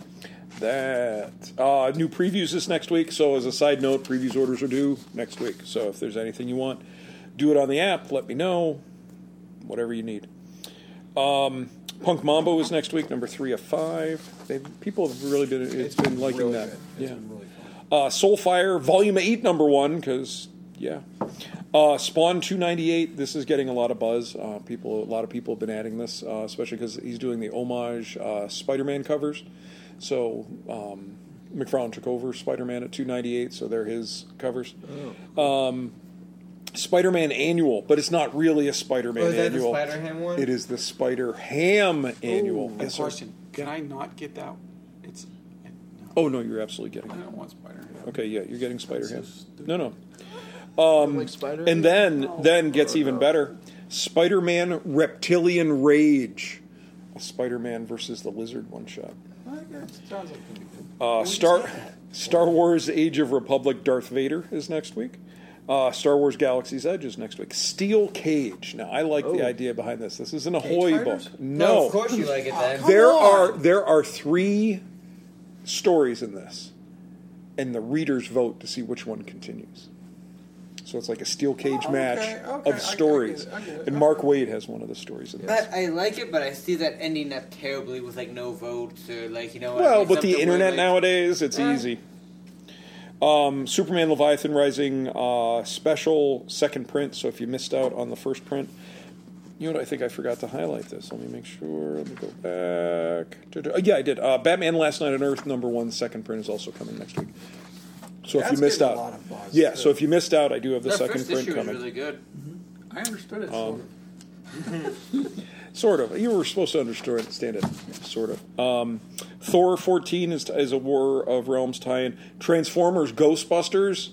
that uh, new previews this next week. So as a side note, previews orders are due next week. So if there's anything you want, do it on the app. Let me know. Whatever you need. Um, Punk Mambo is next week, number three of five. They people have really been it's been liking really that. good. It's Yeah. been really fun. Uh, Soulfire Volume eight, number one, because yeah. Uh, Spawn two ninety-eight. This is getting a lot of buzz. Uh, people, a lot of people have been adding this, uh, especially because he's doing the homage uh, Spider-Man covers. So um, McFarlane took over Spider-Man at two ninety-eight, so they're his covers. Oh. Um, Spider-Man Annual, but it's not really a Spider-Man Oh, is that the Annual. Spider-Ham one? It is the Spider-Ham Annual. Ooh, Yes, sir. question. Can I not get that? It's. It, no. Oh no, you're absolutely I getting it. don't want Spider-Man. Okay, yeah, you're getting Spider-Ham. so stupid. No, no. Um, like Spider And then, then gets even better. Spider-Man Reptilian Rage, a Spider-Man versus the Lizard one shot. I guess it sounds like it could be good. Uh, We just Star had that. Star Wars Age of Republic Darth Vader is next week. Uh, Star Wars Galaxy's Edge is next week. Steel Cage. Now, I like the Oh. idea behind this. This isn't a Hoy book. Fighters? No, of course you like it then. there on. are there are three stories in this, and the readers vote to see which one continues. So it's like a steel cage Oh, okay, match okay, I- I of get stories. it, I get it. And Mark Waid has one of the stories in this. But I like it, but I see that ending up terribly with like no votes or like you know. what, Well, it's with up the to internet where, like, nowadays, it's Eh. easy. Um, Superman Leviathan Rising uh, special second print. So if you missed out on the first print, you know what? I think I forgot to highlight this. Let me make sure. Let me go back. Oh, yeah, I did. Uh, Batman Last Night on Earth number one second print is also coming next week. So if That's you missed getting out, a lot of buzz, yeah. too. So if you missed out, I do have the That second first print issue was coming. really good. I understood it. Um, sort of. Sort of. You were supposed to understand it. Sort of. Um, Thor fourteen is, is a War of Realms tie-in. Transformers Ghostbusters.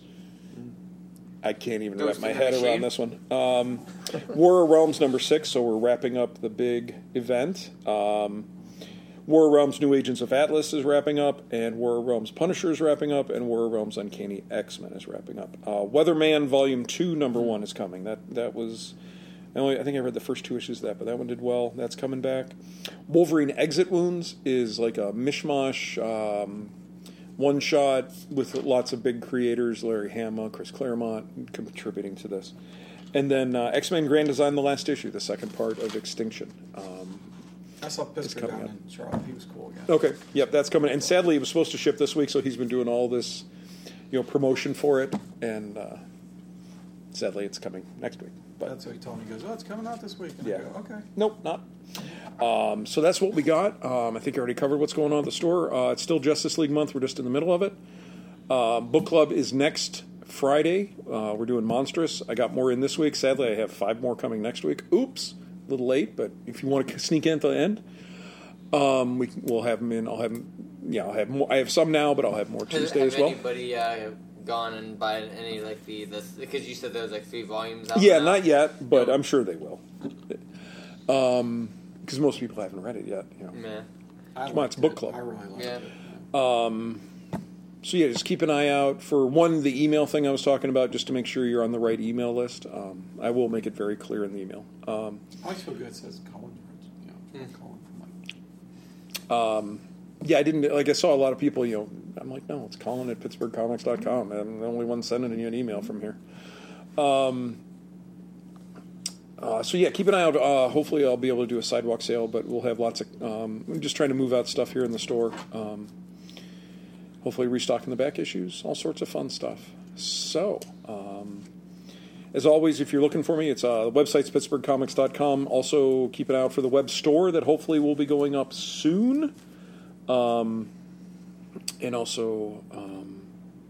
I can't even Ghost wrap my in the head Machine? around this one. Um, War of Realms number six, so we're wrapping up the big event. Um, War of Realms New Agents of Atlas is wrapping up, and War of Realms Punisher is wrapping up, and War of Realms Uncanny X-Men is wrapping up. Uh, Weatherman Volume two, number one is coming. That that was... I, only, I think I read the first two issues of that, but that one did well. That's coming back. Wolverine Exit Wounds is like a mishmash um, one-shot with lots of big creators, Larry Hama, Chris Claremont, contributing to this. And then uh, X-Men Grand Design, the last issue, the second part of Extinction. Um, I saw Pisker coming down up. in Charlotte. He was cool again. okay, yep, that's coming. And sadly, it was supposed to ship this week, so he's been doing all this, you know, promotion for it. And uh, sadly, it's coming next week. But That's what he told me. He goes, "Oh, it's coming out this week." And Yeah. I go, "Okay." Nope, not. Um, so that's what we got. Um, I think I already covered what's going on at the store. Uh, it's still Justice League month. We're just in the middle of it. Uh, book club is next Friday. Uh, we're doing Monstrous. I got more in this week. Sadly, I have five more coming next week. Oops, a little late, but if you want to sneak in at the end, um, we can, we'll have them in. I'll have them. Yeah, I'll have more. I have some now, but I'll have more Has, Tuesday have as well. anybody uh, gone and bought any like the the because you said there was like three volumes out Yeah, now? not yet, but No. I'm sure they will. Um, because most people haven't read it yet. You know. Yeah. I Come on, it's liked book it. club. I really liked Yeah. it. Um, so yeah, just keep an eye out for one, the email thing I was talking about, just to make sure you're on the right email list. Um, I will make it very clear in the email. Um, I always feel good. It says Colin. You know, Hmm. Colin from like. um, yeah, I didn't like. I saw a lot of people. You know, I'm like, no, it's Colin at Pittsburgh Comics dot com. I'm the only one sending you an email from here. Um, Uh, so yeah, keep an eye out. Uh, hopefully, I'll be able to do a sidewalk sale, but we'll have lots of. Um, I'm just trying to move out stuff here in the store. Um, hopefully, restocking the back issues, all sorts of fun stuff. So, um, as always, if you're looking for me, it's uh, the website's pittsburgh comics dot com. Also, keep an eye out for the web store that hopefully will be going up soon. Um, and also, um,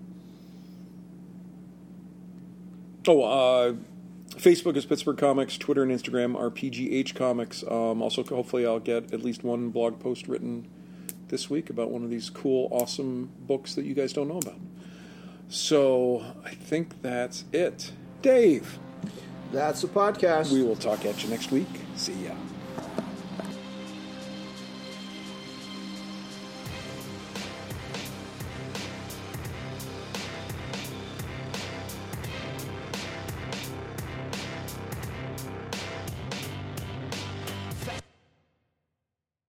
oh, uh. Facebook is Pittsburgh Comics. Twitter and Instagram are P G H Comics. Um, also, hopefully, I'll get at least one blog post written this week about one of these cool, awesome books that you guys don't know about. So, I think that's it. Dave. That's the podcast. We will talk at you next week. See ya.